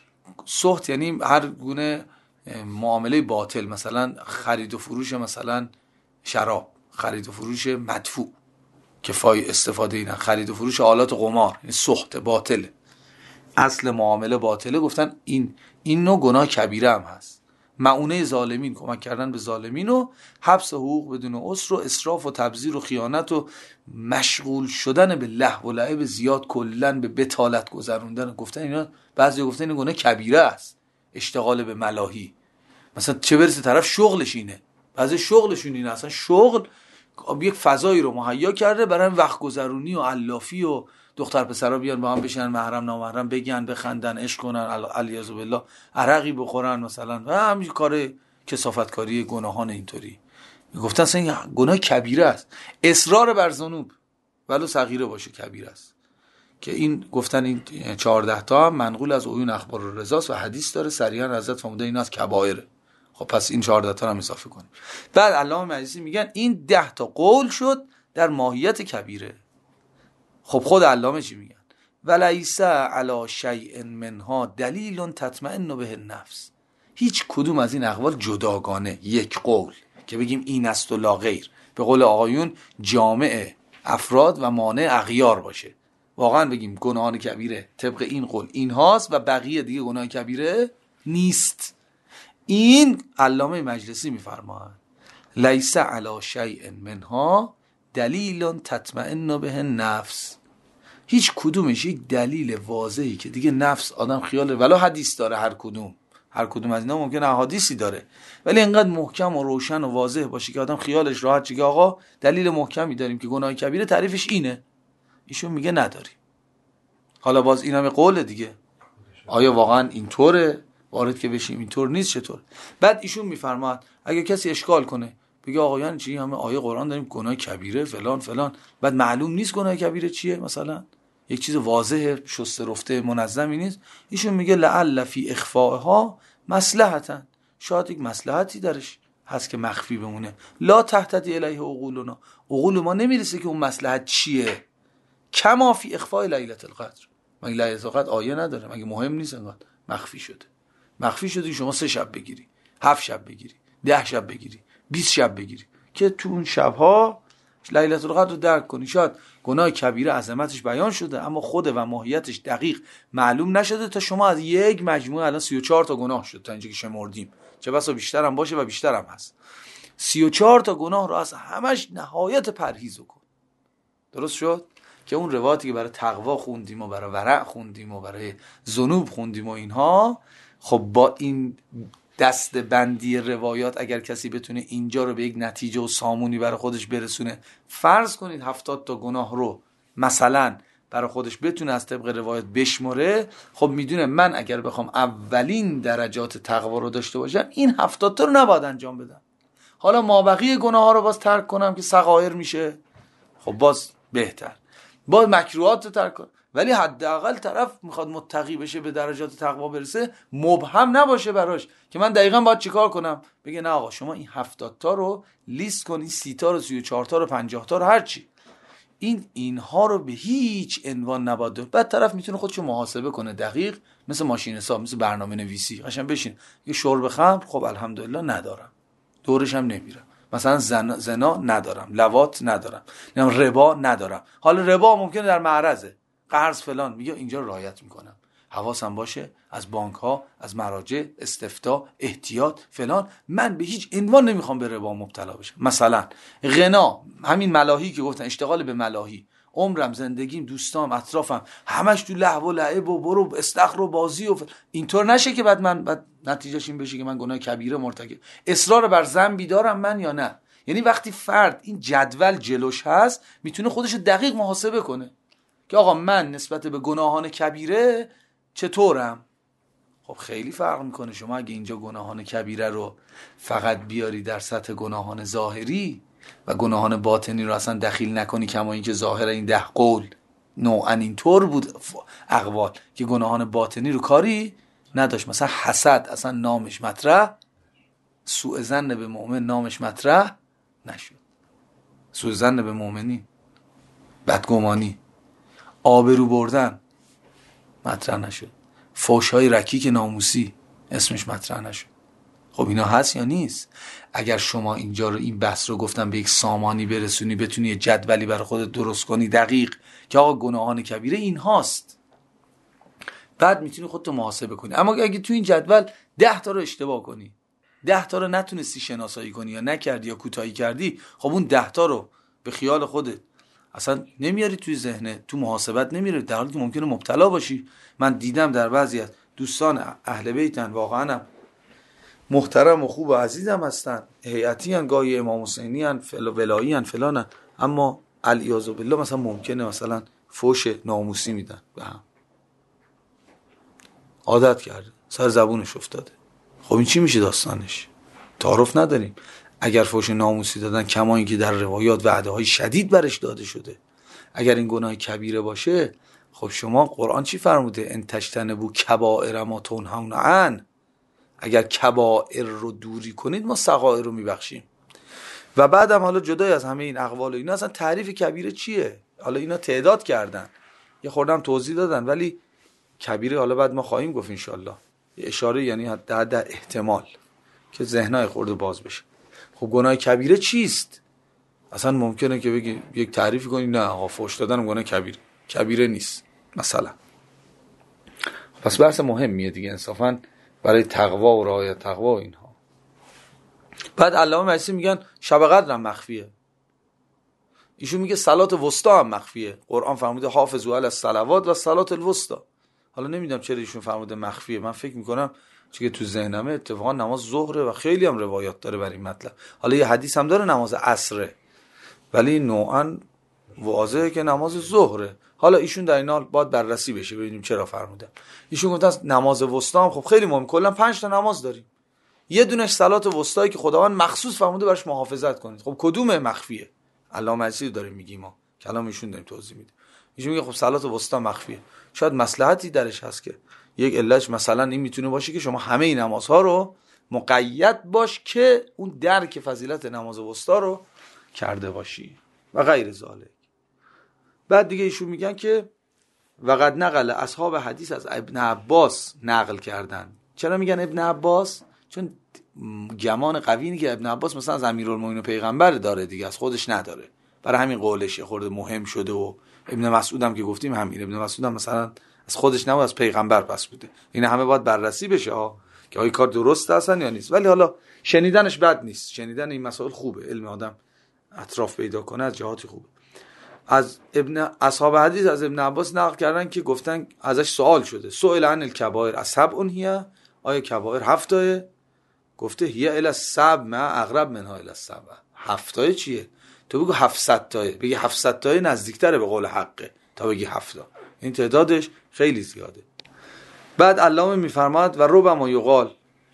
Speaker 1: سحت یعنی هر گونه معامله باطل، مثلا خرید و فروش مثلا شراب، خرید و فروش مدفوع که استفاده اینه، خرید و فروش آلات قمار، این سحت باطله، اصل معامله باطله. گفتن این نوع گناه کبیره هم هست. مؤونه ظالمین، کمک کردن به ظالمین و حبس حقوق بدون عذر و اسراف و تبذیر و خیانت و مشغول شدن به لهو و لعب زیاد، کلا به بتالت گذروندن. گفتن اینا، بعضی گفتن این گناه کبیره است. اشتغال به ملاهی، مثلا چه برسه طرف شغلش اینه، بعضی شغلشون اینه، اصلا شغل یک فضایی رو مهیا کرده برای وقت گذرونی و علافی و دختر پسرا بیان با هم بشینن، محرم نامحرم بگن، بخندن، عشق کنن، علیاذ بالله عرقی بخورن مثلا، و همین کار کثافتکاری گناهان اینطوری. گفتن اصلا این گناه کبیره است. اصرار بر ذنوب ولو صغیره باشه کبیره است، که این گفتن این 14 تا هم منقول از عیون اخبار الرضاست و حدیث داره صریحا حضرت فرموده این از کبائره. خب پس این 14 تا هم اضافه کنیم. بعد علامه مجلسی میگن این 10 تا قول شد در ماهیت کبیره. خب خود علامه چی میگن؟ ولیس علی شیء منها دلیل تطمئن به النفس. هیچ کدوم از این اقوال جداگانه یک قول که بگیم این است و لا غیر، به قول آقایون جامع افراد و مانع اغیار باشه، واقعا بگیم گناهان کبیره طبق این قول این هاست و بقیه دیگه گناه کبیره نیست. این علامه مجلسی میفرماند لیس علی شیء منها دلیل تطمئن به النفس. هیچ کدومش یک دلیل واضحی که دیگه نفس آدم خیال، ولی حدیث داره، هر کدوم از اینا ممکنه احادیثی داره، ولی اینقدر محکم و روشن و واضح باشه که آدم خیالش راحت چه آقا دلیل محکمی داریم که گناه کبیره تعریفش اینه. ایشون میگه نداری. حالا باز اینم قول دیگه، آیا واقعا اینطوره؟ وارد که بشیم اینطور نیست چطور؟ بعد ایشون میفرماد اگه کسی اشکال کنه بگه آقا یعنی چی همه آیه قرآن داریم گناه کبیره فلان فلان، بعد معلوم نیست گناه کبیره چیه، مثلا یک چیز واضحه شسته رفته منظمی نیست. ایشون میگه لعل فی اخفائها مصلحتا، شاید یک مصلحتی درش هست که مخفی بمونه. لا تهتدی الیه عقولنا، عقول ما نمیرسه که اون مصلحت چیه. کما فی اخفاء لیلة القدر، مگه لیلة القدر آیه نداره؟ مگه مهم نیست؟ انقدر مخفی شده شما 3 شب بگیری، 7 شب بگیری، 10 شب بگیری، 20 شب بگیری که تو اون شبها لیلة القدر رو درک کنی. شاید گناه کبیره عظمتش بیان شده اما خود و ماهیتش دقیق معلوم نشده تا شما از یک مجموعه الان 34 تا گناه شد تا اینجا که شمردیم، چه بسا بیشتر هم باشه و بیشتر هم هست. 34 تا گناه رو از همش نهایت پرهیز کن. درست شد که اون روایتی که برای تقوا خوندیم و برای ورع خوندیم و برای ذنوب خوندیم و اینها، خب با این دست بندی روایات اگر کسی بتونه اینجا رو به یک نتیجه و سامونی برای خودش برسونه، فرض کنید 70 تا گناه رو مثلا برای خودش بتونه از طبق روایت بشمره، خب میدونه من اگر بخوام اولین درجات تقوا رو داشته باشم این 70 تا رو نباید انجام بدم. حالا مابقی گناه ها رو باز ترک کنم که صغائر میشه، خب باز بهتر. باز مکروهات رو ترک کنم، ولی حداقل طرف میخواد متقی بشه، به درجات تقوا برسه، مبهم نباشه براش که من دقیقاً باید چیکار کنم. بگه نه آقا شما این 70 تا رو لیست کن، این 30 تا رو، 34 تا رو، 50 تا رو، هر چی، اینها رو به هیچ عنوان نباید. بعد طرف میتونه خودشو محاسبه کنه دقیق، مثل ماشین حساب، مثل برنامه نویسی. قشنگ بشین یه شرب خمر، خب الحمدلله ندارم، دورش هم نمیرم. مثلا زنا ندارم، لواط ندارم، ربا ندارم. حالا ربا ممکنه در معرضه، قرض فلان، میگه اینجا رعایت میکنم، حواسم باشه از بانک ها، از مراجع استفتاء، احتیاط فلان، من به هیچ عنوان نمیخوام به ربا مبتلا بشم. مثلا غنا، همین ملاهی که گفتن، اشتغال به ملاهی، عمرم، زندگیم، دوستام، اطرافم همش تو لهو و لعب و برو استخر و بازی و اینطور نشه که بعد نتیجهش این بشه که من گناه کبیره مرتکب. اصرار بر ذنبی دارم من یا نه؟ یعنی وقتی فرد این جدول جلوش هست، میتونه خودشو دقیق محاسبه کنه که آقا من نسبت به گناهان کبیره چطورم. خب خیلی فرق میکنه. شما اگه اینجا گناهان کبیره رو فقط بیاری در سطح گناهان ظاهری و گناهان باطنی رو اصلا دخیل نکنی، کما اینکه ظاهر این 10 قول نوعا اینطور بود اقوال که گناهان باطنی رو کاری نداشت. مثلا حسد اصلا نامش مطرح، سوء ظن به مؤمن نامش مطرح نشد، سوء ظن به مؤمنی، بدگمانی، آبرو بردن مطرح نشد، فحش‌های رکیک ناموسی اسمش مطرح نشد. خب اینا هست یا نیست؟ اگر شما اینجا رو، این بحث رو گفتم به یک سامانی برسونی، بتونی یه جدولی برای خودت درست کنی دقیق که آقا گناهان کبیره این هاست، بعد میتونی خودتو محاسبه کنی. اما اگه تو این جدول 10 تا رو اشتباه کنی، 10 تا رو نتونستی شناسایی کنی یا نکردی یا کوتاهی کردی، خب اون 10 تا رو به خیال خودت اصلا نمیاری توی ذهنت، تو محاسبت نمیاری، در حالی که ممکنه مبتلا باشی. من دیدم در بعضی از دوستان اهل بیتن، واقعا محترم و خوب و عزیزم هستن، هیئتی ان، گاهی امام حسینی ان، ولایی ان، فلان، اما علیاذ بالله مثلا ممکنه مثلا فوش ناموسی میدن به هم، عادت کرده، سر زبونش افتاده. خب این چی میشه داستانش؟ تعارف نداریم. اگر فوش ناموسی دادن، کما اینکه در روایات وعده های شدید برش داده شده، اگر این گناه کبیره باشه، خب شما قرآن چی فرموده؟ ان تجتنبوا کبائر ما تنهون عنه، اگر کبائر رو دوری کنید ما صغائر رو میبخشیم. و بعدم حالا جدای از همه این اقوال و اینا، اصلا تعریف کبیره چیه؟ حالا اینا تعداد کردن، یه خوردم توضیح دادن، ولی کبیره حالا بعد ما خواهیم گفت انشالله، یه اشاره، یعنی در احتمال که ذهنای خورده باز بشه. خب گناه کبیره چیست؟ اصلا ممکنه که بگی یک تعریفی کنی، نه آقا فحش دادن گناه کبیره نیست مثلا. پس بحث مهمیه دیگه انصافا برای تقوا و رعایت تقوا و اینها. بعد علامه مجلسی میگن شب قدر هم مخفیه، ایشون میگه صلات وسطی هم مخفیه. قرآن فرموده حافظوا علی الصلوات و صلات الوسطی. حالا نمیدونم چرا ایشون فرموده مخفیه، من فکر میکنم چون که تو ذهنمه اتفاقا نماز ظهره و خیلی هم روایات داره برای این مطلب. حالا یه حدیث هم داره نماز عصره، ولی نوعا واضحه که نماز ظهره. حالا ایشون در این حال باید بررسی بشه ببینیم چرا فرمودن. ایشون گفتن نماز وسطی هم خب خیلی مهم، کلا 5 تا نماز داریم، یه دونش صلات وسطی که خداوند مخصوص فرموده براش محافظت کنید. خب کدومه مخفیه؟ علامه مجلسی داره میگیم، ما کلام ایشون داریم توضیح میده. ایشون میگه خب صلات وسطی مخفیه. شاید مصلحتی درش هست که یک علتش مثلا این میتونه باشه که شما همه این نمازها رو مقید باش که اون درک فضیلت نماز وسطی رو کرده باشی و غیر ذالک. بعد دیگه ایشون میگن که وقد نقل اصحاب حدیث از ابن عباس نقل کردن. چرا میگن ابن عباس؟ چون گمان قوی اینه که ابن عباس مثلا از امیرالمومنین پیغمبر داره دیگه، از خودش نداره، برای همین قولش خورده مهم شده. و ابن مسعود هم که گفتیم همین، ابن مسعود هم مثلا از خودش نبود، از پیغمبر پس بوده. این همه باید بررسی بشه که آیا کار درست هستن یا نیست. ولی حالا شنیدنش بد نیست، شنیدن این مسائل خوبه، علم آدم اطراف پیدا کنه از جهاتی خوبه. از اصحاب حدیث از ابن عباس نقل کردن که گفتن ازش سوال شده، سئل عن الکبائر اصحب هی، آیا کبائر 7 تایه؟ گفته هی الی السبع ما اقرب منها الی السبع. 7 تایه چیه؟ تو بگو 700 تایه، بگی 700 تایه نزدیکتره به قول حقه تا بگی 7 تا. این تعدادش خیلی زیاده. بعد علامه میفرماد و ربما یقال،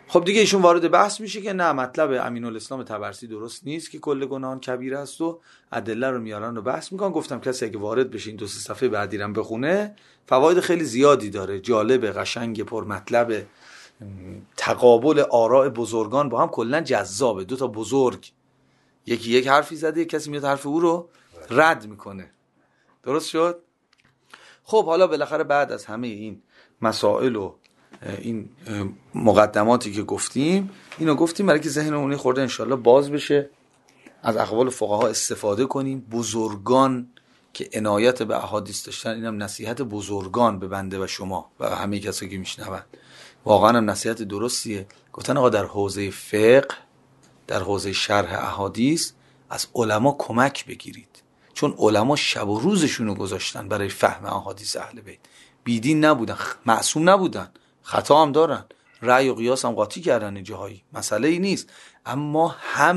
Speaker 1: خب دیگه ایشون وارد بحث میشه که نه، مطلب امین الاسلام طبرسی درست نیست که کل گناهان کبیره است و ادله رو میارن و بحث میکنن. گفتم کسی اگه وارد بشه این 2-3 صفحه بعدی رو بخونه، فواید خیلی زیادی داره، جالب، قشنگ، پر مطلب، تقابل آراء بزرگان با هم کلا جذابه. 2 تا بزرگ، یکی یک حرفی زده، کسی میاد حرف او رو رد میکنه. درست شد؟ خب حالا بالاخره بعد از همه این مسائل و این مقدماتی که گفتیم، اینو گفتیم برای که ذهنمون خورده انشالله باز بشه، از اقوال فقها استفاده کنیم. بزرگان که عنایت به احادیث داشتن، اینم نصیحت بزرگان به بنده و شما و همه کسایی که میشنون، واقعا هم نصیحت درستیه. گفتن آقا در حوزه فقه، در حوزه شرح احادیث از علما کمک بگیرید، چون علما شب و روزشون رو گذاشتن برای فهم احادیث اهل بیت. بیدین نبودن، معصوم نبودن، خطا هم دارن، رأی و قیاس هم قاطی کردن جاهایی، مسئله ای نیست، اما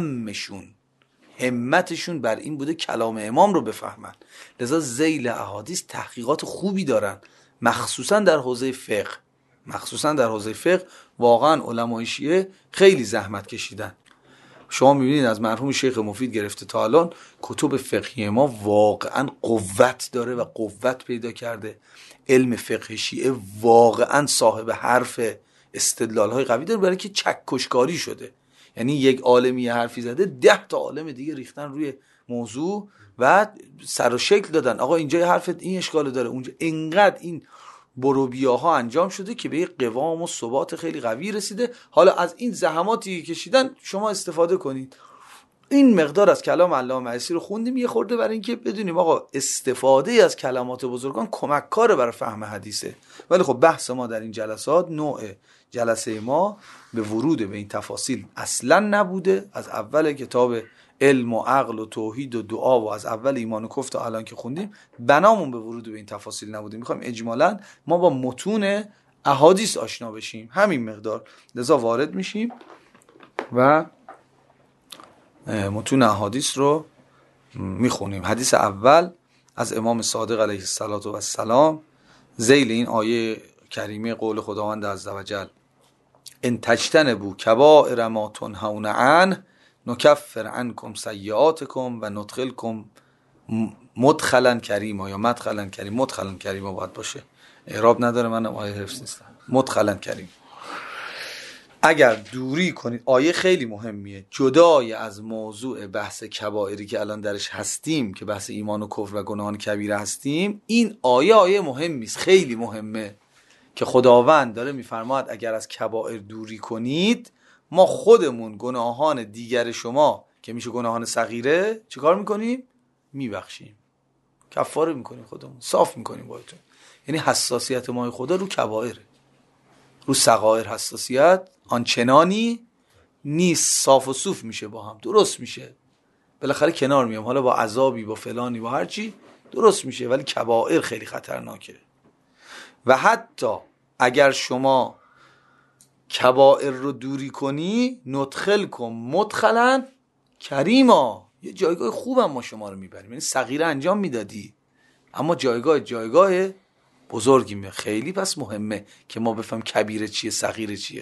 Speaker 1: همتشون بر این بوده کلام امام رو بفهمن. لذا ذیل احادیث تحقیقات خوبی دارن، مخصوصا در حوزه فقه. واقعا علمای شیعه خیلی زحمت کشیدن. شما میبینید از مرحوم شیخ مفید گرفته تا الان کتب فقهی ما واقعا قوت داره و قوت پیدا کرده. علم فقه شیعه واقعا صاحب حرف، استدلال های قوی داره، برای که چکشکاری شده. یعنی یک عالمی یه حرفی زده، 10 تا عالم دیگه ریختن روی موضوع و سر و شکل دادن. آقا اینجا یه حرف این اشکال داره، اونجا. اینقدر این بروبیاها انجام شده که به قوام و ثبات خیلی قوی رسیده. حالا از این زحماتی کشیدن شما استفاده کنید. این مقدار از کلام علامه معیسی رو خوندیم یه خورده برای اینکه بدونیم آقا استفاده از کلمات بزرگان کمک کاره برای فهم حدیثه. ولی خب بحث ما در این جلسات، نوع جلسه ما به ورود به این تفاصیل اصلا نبوده. از اول کتاب علم و عقل و توحید و دعا و از اول ایمان و کفر تا الان که خوندیم، بنامون به ورود به این تفاصیل نبوده. میخوایم اجمالاً ما با متون احادیث آشنا بشیم، همین مقدار. لذا وارد میشیم و متون احادیث رو میخونیم. حدیث اول از امام صادق علیه السلام، ذیل این آیه کریمه قول خداوند عزوجل: ان تجتنبوا کبائر ما تنهون عنه نکفر عنکم سیئاتکم و ندخلکم مدخلا کریما، یا مدخلا کریم، مدخلا کریما باید باشه، اعراب نداره، منم آیه حفظ نیستم، مدخلا کریم. اگر دوری کنید، آیه خیلی مهمیه، جدای از موضوع بحث کبائری که الان درش هستیم، که بحث ایمان و کفر و گناهان کبیره هستیم، این آیه مهمی است، خیلی مهمه، که خداوند داره میفرماید اگر از کبائر دوری کنید، ما خودمون گناهان دیگر شما که میشه گناهان صغیره چیکار میکنیم؟ میبخشیم، کفاره میکنیم، خودمون صاف میکنیم باهاتون. یعنی حساسیت ما خدا رو کبائره، رو صغائر حساسیت آنچنانی نیست، صاف و صوف میشه، با هم درست میشه، بالاخره کنار میام، حالا با عذابی، با فلانی، با هرچی درست میشه، ولی کبائر خیلی خطرناکه. و حتی اگر شما کبائر رو دوری کنی، ندخلکم مدخلا کریما، یه جایگاه خوبم ما شما رو میبریم. یعنی صغیره انجام میدادی، اما جایگاه بزرگی میاد. خیلی پس مهمه که ما بفهم کبیره چیه، صغیره چیه،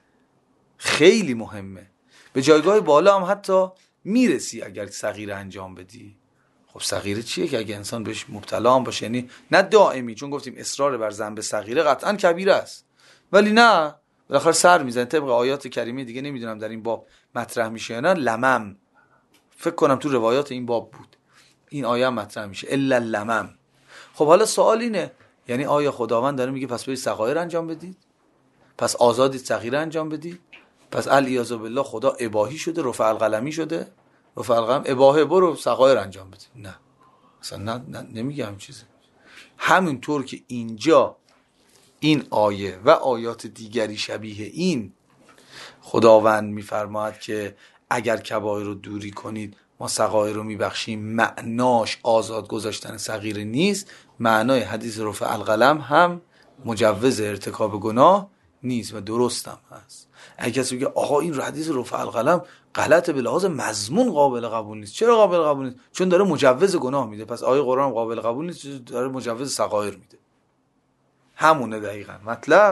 Speaker 1: خیلی مهمه. به جایگاه بالا هم حتی میرسی اگر صغیره انجام بدی. خب صغیره چیه؟ که اگه انسان بهش مبتلا هم باشه، یعنی نه دائمی، چون گفتیم اصرار بر ذنب صغیره قطعا کبیره است، ولی نه بالاخره سر میزنه. طبق آیات کریمه دیگه نمیدونم در این باب مطرح میشه یا نه، لمم فکر کنم تو روایات این باب بود، این آیه هم مطرح میشه، الا لمم. خب حالا سوال اینه، یعنی آیا خداوند داره میگه پس برید صغایر انجام بدید، پس آزادید صغیره انجام بدید، پس العیاذ بالله خدا اباحی شده، رفع القلمی شده، رفع القلم اباحه، برو صغایر انجام بدید؟ نه اصلا، نه نمیگه هم چیزی. همینطور که اینجا این آیه و آیات دیگری شبیه این خداوند میفرماید که اگر کبائر رو دوری کنید ما صغایر رو میبخشیم، معناش آزاد گذاشتن صغیره نیست، معنای حدیث رفع القلم هم مجوز ارتکاب گناه نیست و درست هم هست. اگه کسی بگه آقا این حدیث رفع القلم غلطه، به لحاظ مضمون قابل قبول نیست، چرا قابل قبول نیست؟ چون داره مجوز گناه میده، پس آیه قرآن قابل قبول نیست، داره مجوز صغایر میده. همونه دقیقاً مطلب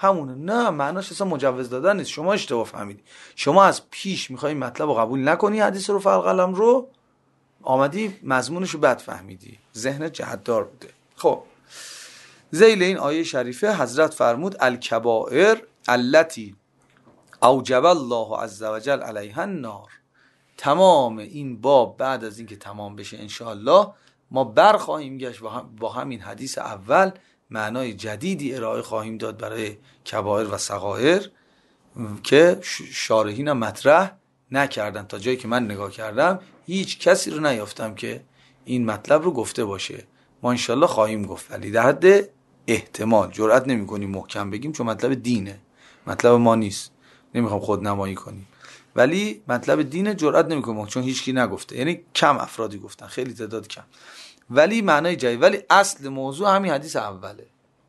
Speaker 1: همونه. نه معناش اصلا مجوز دادن نیست، شما اشتباه فهمیدی. شما از پیش میخوای مطلب رو قبول نکنی، حدیث رو فالقلم رو آمدی مضمونش رو بد فهمیدی، ذهن جهتدار بوده. خب ذیل این آیه شریفه حضرت فرمود الکبائر التی اوجب الله عز وجل علیها النار. تمام این باب بعد از اینکه تمام بشه انشاءالله ما برخواهیم گشت با همین حدیث اول معنای جدیدی ارائه خواهیم داد برای کبائر و صغائر که شارحین هم مطرح نکردن. تا جایی که من نگاه کردم هیچ کسی رو نیافتم که این مطلب رو گفته باشه. ما انشاءالله خواهیم گفت، ولی در حد احتمال. جرئت نمی کنیم محکم بگیم چون مطلب دینه، مطلب ما نیست، نمیخوام خود نمایی کنیم، ولی مطلب دینه، جرئت نمی کنیم چون هیچکی نگفته، یعنی کم افرادی گفتن، خیلی تعداد کم، ولی معنای جایی. ولی اصل موضوع همین حدیث اوله.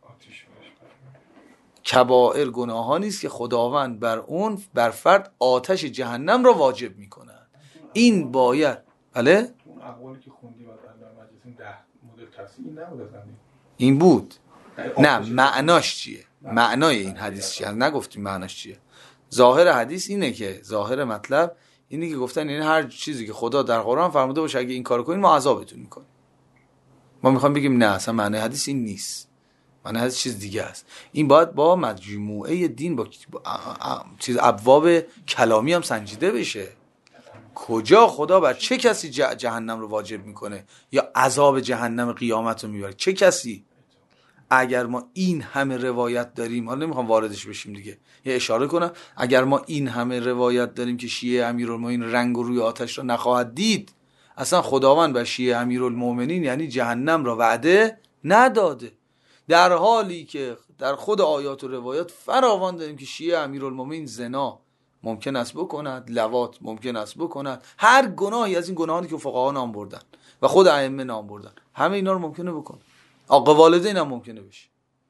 Speaker 1: کبائر گناهانی است که خداوند بر فرد آتش جهنم را واجب می‌کند. این باید بله
Speaker 2: اون اقوالی که خوندی بعد الله مجلس 10 مدل تفسیر این نبود اصلا.
Speaker 1: این بود. نه معناش چیه؟ معنای این حدیث چیه؟ نگفتیم معناش چیه. ظاهر حدیث اینه که ظاهر مطلب اینه که گفتن یعنی هر چیزی که خدا در قرآن فرموده باشه اگه این کارو کنین ما عذابتون می‌کنیم. ما می‌خوام بگیم نه اصلا معنای حدیث این نیست. معنی هست چیز دیگه است. این باید با مجموعه دین با چیز ابواب کلامی هم سنجیده بشه. کجا خدا بر چه کسی جهنم رو واجب میکنه یا عذاب جهنم قیامت رو میبره؟ چه کسی؟ اگر ما این همه روایت داریم، حالا نمیخوام واردش بشیم دیگه، یه اشاره کنم، اگر ما این همه روایت داریم که شیعه امیرالمومنین رنگ و روی آتش را نخواهد دید، اصلا خداوند بر شیعه امیرالمومنین یعنی جهنم را وعده نداده، در حالی که در خود آیات و روایات فراوان داریم که شیعه امیرالمومنین زنا ممکن است بکند، لواط ممکن است بکند، هر گناهی از این گناهانی که فقها نام بردن و خود ائمه نام بردن، همه اینا رو ممکنه بکنه. عاق والدین هم ممکنه بشه.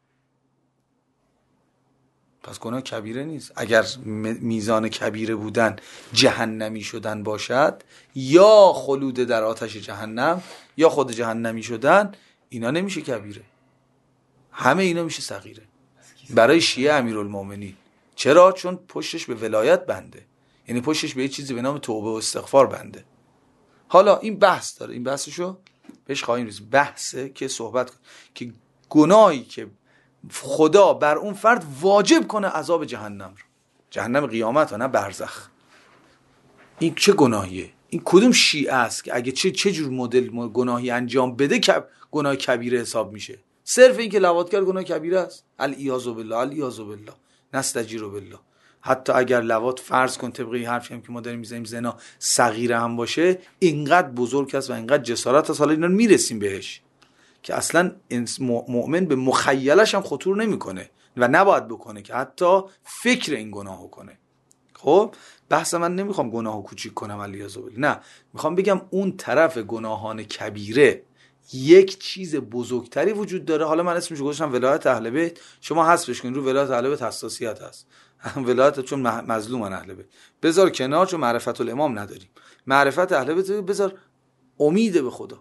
Speaker 1: پس گناه کبیره نیست. اگر میزان کبیره بودن جهنمی شدن باشد یا خلود در آتش جهنم یا خود جهنمی شدن، اینا نمیشه کبیره، همه اینا میشه صغیره برای شیعه امیرالمومنین. چرا؟ چون پشتش به ولایت بنده، یعنی پشتش به یه چیزی به نام توبه و استغفار بنده. حالا این بحث داره، این بحثشو بهش خواهیم رسید، بحثه که صحبت کن که گناهی که خدا بر اون فرد واجب کنه عذاب جهنم رو، جهنم قیامت ها، نه برزخ، این چه گناهیه؟ این کدوم شیعه است که اگه چه جور مدل گناهی انجام بده گناه کبیره حساب میشه؟ صرف این که لواط کرد گناه کبیره است. الیاذ بالله، الیاذ بالله، نستجیر بالله. حتی اگر لواط فرض کن طبق این حرفی هم که ما داریم میزنیم زنا صغیره هم باشه، اینقدر بزرگ است و اینقدر جسارت است، حالا اینا میرسیم بهش، که اصلا مؤمن به مخیلش هم خطور نمیکنه و نباید بکنه که حتی فکر این گناهو کنه. خب بحث من نمیخوام گناهو کوچیک کنم الیاذ بالله، نه، میخوام بگم اون طرف گناهان کبیره یک چیز بزرگتری وجود داره. حالا من اسمش گذاشتم ولایت اهل بیت، شما حذفش کن، رو ولایت اهل بیت حساسیت هست. ولایت چون مظلومن اهل بیت بذار کنار، چون معرفت الامام نداریم. معرفت اهل بیت بذار امید به خدا.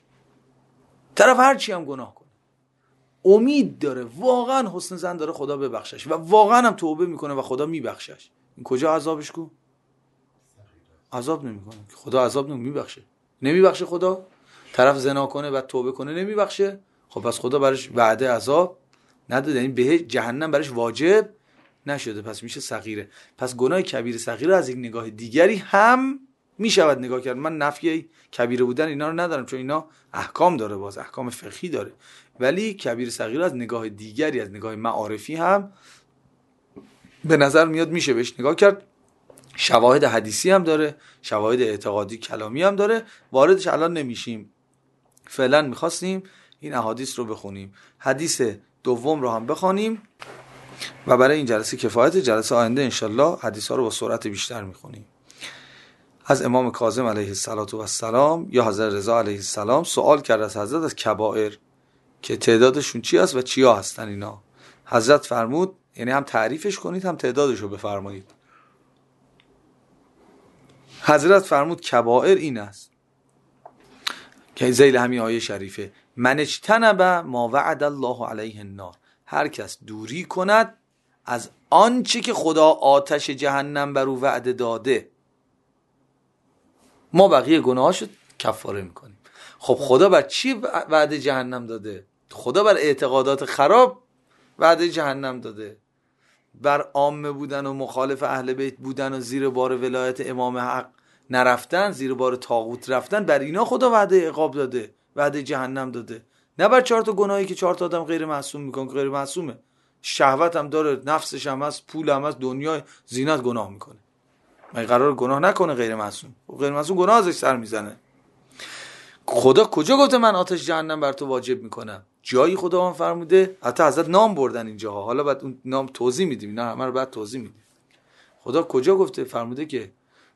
Speaker 1: طرف هر چی هم گناه کنه امید داره، واقعا حسن ظن داره خدا ببخشش و واقعا هم توبه میکنه و خدا میبخشش. این کجا عذابش کو؟ عذاب نمیکنه که خدا عذاب نمیبخشه. نمیبخشه خدا؟ طرف زنا کنه و توبه کنه نمیبخشه؟ خب پس خدا برش وعده عذاب نداده، یعنی به جهنم برش واجب نشده، پس میشه صغیره. پس گناه کبیره صغیره از یک نگاه دیگری هم میشود نگاه کرد. من نفی کبیره بودن اینا رو ندارم، چون اینا احکام داره، باز احکام فقهی داره، ولی کبیره صغیره از نگاه دیگری، از نگاه معارفی هم به نظر میاد میشه بهش نگاه کرد. شواهد حدیثی هم داره، شواهد اعتقادی کلامی هم داره، واردش الان نمیشیم. فعلا میخواستیم این احادیث رو بخونیم، حدیث دوم رو هم بخونیم و برای این جلسه کفایت. جلسه آینده انشالله حدیث ها رو با سرعت بیشتر میخونیم. از امام کاظم علیه السلام یا حضرت رضا علیه السلام سوال کرد از حضرت از کبائر که تعدادشون چی است و چیا هستن اینا. حضرت فرمود، یعنی هم تعریفش کنید هم تعدادش رو بفرمایید. حضرت فرمود کبائر این است که ذیل همین آیه شریفه، من اجتنب ما وعد الله علیه النار، هر کس دوری کند از آنچه که خدا آتش جهنم بر او وعده داده، ما بقیه گناهاشو کفاره میکنیم. خب خدا بر چی وعده جهنم داده؟ خدا بر اعتقادات خراب وعده جهنم داده، بر عامه بودن و مخالف اهل بیت بودن و زیر بار ولایت امام حق نرفتن، زیر بار طاغوت رفتن، بر اینا خدا وعده عقاب داده، وعده جهنم داده. نه بر 4 تا گناهی که 4 تا آدم غیر معصوم میکنه. غیر معصومه، شهوت هم داره، نفسش هم هست، پول هم هست، دنیا زینت گناه میکنه. مگه قرار گناه نکنه غیر معصوم؟ غیر معصوم گناه ازش سر میزنه. خدا کجا گفته من آتش جهنم بر تو واجب میکنم؟ جایی خدا من فرموده، حتی حضرت نام بردن اینجاها، حالا بعد اون نام توضیح میدیم، نه همه رو بعد توضیح میدیم. خدا کجا گفته؟ فرموده که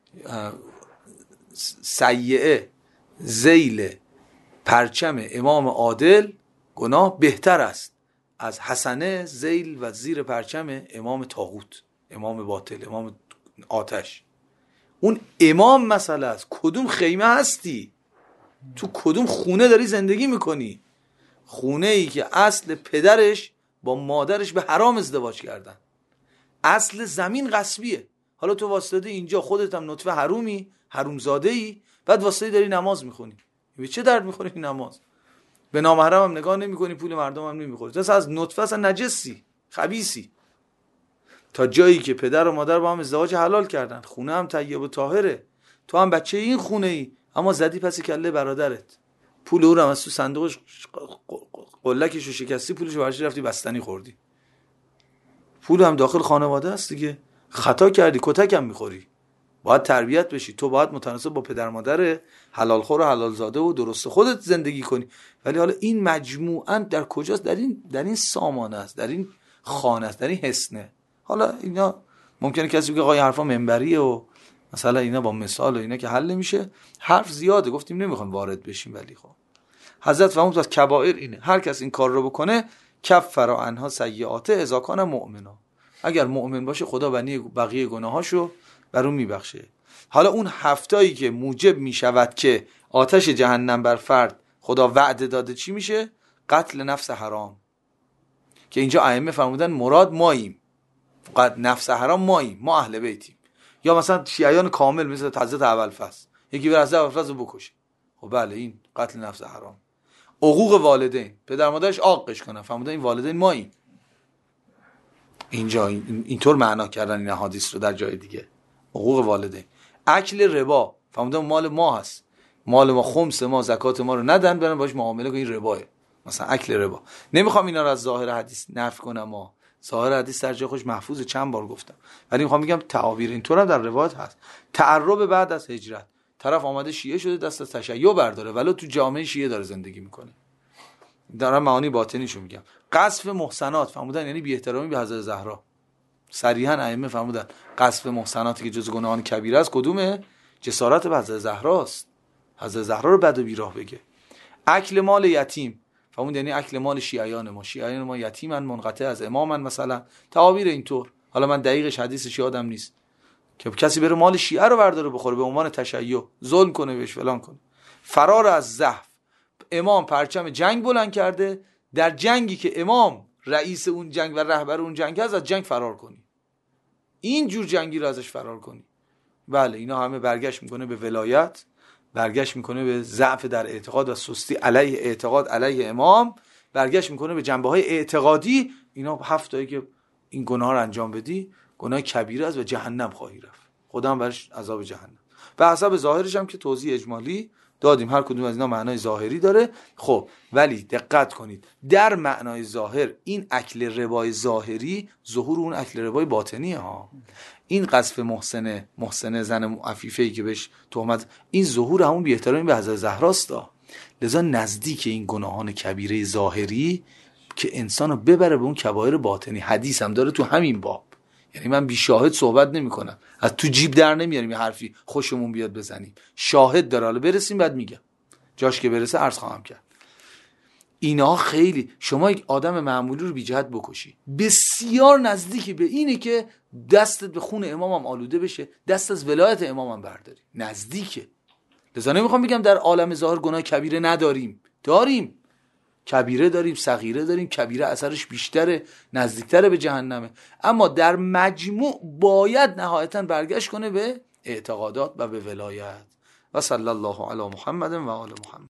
Speaker 1: سیئه ذیل پرچم امام عادل گناه بهتر است از حسنه ذیل و زیر پرچم امام طاغوت، امام باطل، امام آتش. اون امام مسئله است، کدوم خیمه هستی، تو کدوم خونه داری زندگی میکنی. خونه ای که اصل پدرش با مادرش به حرام ازدواج کردن، اصل زمین غصبیه. حالا تو واسطه اینجا خودت هم نطفه حرومی، حرومزاده ای، بعد واسطه داری نماز میخونی. به چه درد میخوره این نماز؟ به نامحرم هم نگاه نمیکنی، پول مردم هم نمیخوری، تو از نطفه اصلا نجسی، خبیثی. تا جایی که پدر و مادر با هم ازدواج حلال کردن، خونه هم طیب و طاهره، تو هم بچه این خونه ای، اما زدی پس کله برادرت، پول او رو هم از تو صندوقش قلکش رو شکستی، پولش رو برشی رفتی بستنی خوردی. پول هم داخل خانواده است دیگه، خطا کردی، کتک هم میخوری. باید تربیت بشی، تو باید متناسب با پدر مادر حلال خور و حلال زاده و درست خودت زندگی کنی. ولی حالا این مجموعاً در کجاست؟ در این سامانه است، در این خانه است، در این حصنه. حالا اینا ممکنه کسی بگه آقا این حرفا منبریه و مثلا اینا با مثال و اینا که حل نمیشه. حرف زیاده، گفتیم نمیخوام وارد بشیم. ولی خب حضرت فرمود از کبائر اینه، هر کس این کار رو بکنه کفر عنها سیئاته اذا کان مؤمنا، اگر مؤمن باشه خدا بقیه گناهاشو بر اون میبخشه. حالا اون 7 که موجب میشود که آتش جهنم بر فرد خدا وعده داده چی میشه؟ قتل نفس حرام، که اینجا ائمه فرمودن مراد ماییم، فقط نفس حرام ماییم، ما اهل بیتیم. یا مثلا شیعیان کامل مثل حضرت ابوالفضل، یکی بر حضرت ابوالفضل بکشه، خب بله این قتل نفس حرام. حقوق والدین، پدر مادرش عاقش کنن، فرمودن این والدین ماییم. اینجا اینطور معنا کردن این احادیث رو در جای دیگه. حقوق والدین، اکل ربا، فرمودن مال ما هست، مال ما خمس ما، زکات ما رو ندن، برن باش معامله کنن، این رباه. مثلا اکل ربا. نمیخوام اینا رو از ظاهر حدیث نفی کنم، ما ظاهر حدیث در جای خودش محفوظ، چند بار گفتم، ولی میخوام بگم تعابیر اینطور هم در روایت هست. تعرب بعد از هجرت، طرف آمده شیعه شده، دست از تشیع برداره، ولی تو جامعه شیعه داره زندگی میکنه. دارم معانی باطنیشو میگم. قذف محصنات، فرمودن یعنی بی احترامی به حضرت زهرا. صریحا ائمه فرمودن قذف محصناتی که جز گناهان کبیره است کدومه؟ جسارت به حضرت زهراست. حضرت زهرا رو بد و بیراه بگه. اکل مال یتیم، فرمود یعنی اکل مال شیعیان ما. شیعیان ما یتیمن، منقطع از امامن، مثلا تعابیر اینطور. حالا من دقیقش حدیثش یادم نیست که کسی بره مال شیعه رو برداره بخوره به عنوان تشیع، ظلم کنه بهش، فلان کنه. فرار از زحف، امام پرچم جنگ بلند کرده، در جنگی که امام رئیس اون جنگ و رهبر اون جنگ هست از جنگ فرار کنی، این جور جنگی رو ازش فرار کنی. بله اینا همه برگشت میکنه به ولایت، برگشت میکنه به ضعف در اعتقاد و سستی علیه اعتقاد علیه امام، برگشت میکنه به جنبه‌های اعتقادی. اینا 7 که این گناه رو انجام بدی گناه کبیره است و جهنم خواهی رفت، خدا هم برش عذاب جهنم. به حسب ظاهرش هم که توضیح اجمالی دادیم، هر کدوم از اینا معنای ظاهری داره. خب ولی دقت کنید، در معنای ظاهر این اکل ربای ظاهری ظهور اون اکل ربای باطنیه ها. این قذف محسن زن عفیفه‌ای که بهش تهمت، این ظهور همون بی احترامی به حضرت زهراست. لذا نزدیک این گناهان کبیره ظاهری که انسانو ببره به اون کبایر باطنی. حدیث هم داره تو همین باب، یعنی من بی شاهد صحبت نمی کنم، از تو جیب در نمیاریم یه حرفی خوشمون بیاد بزنیم، شاهد داره. حالا برسیم بعد میگم، جاش که برسه عرض خواهم کرد. اینا خیلی، شما یک آدم معمولی رو بی جهت بکشی بسیار نزدیک به اینه که دستت به خون امامم آلوده بشه، دست از ولایت امامم برداری، نزدیکه. لذا نمیخوام بگم در عالم ظاهر گناه کبیره نداریم، داریم، کبیره داریم، صغیره داریم. کبیره اثرش بیشتره، نزدیکتره به جهنمه، اما در مجموع باید نهایتا برگشت کنه به اعتقادات و به ولایت. و صلی الله علی محمد و آل محمد.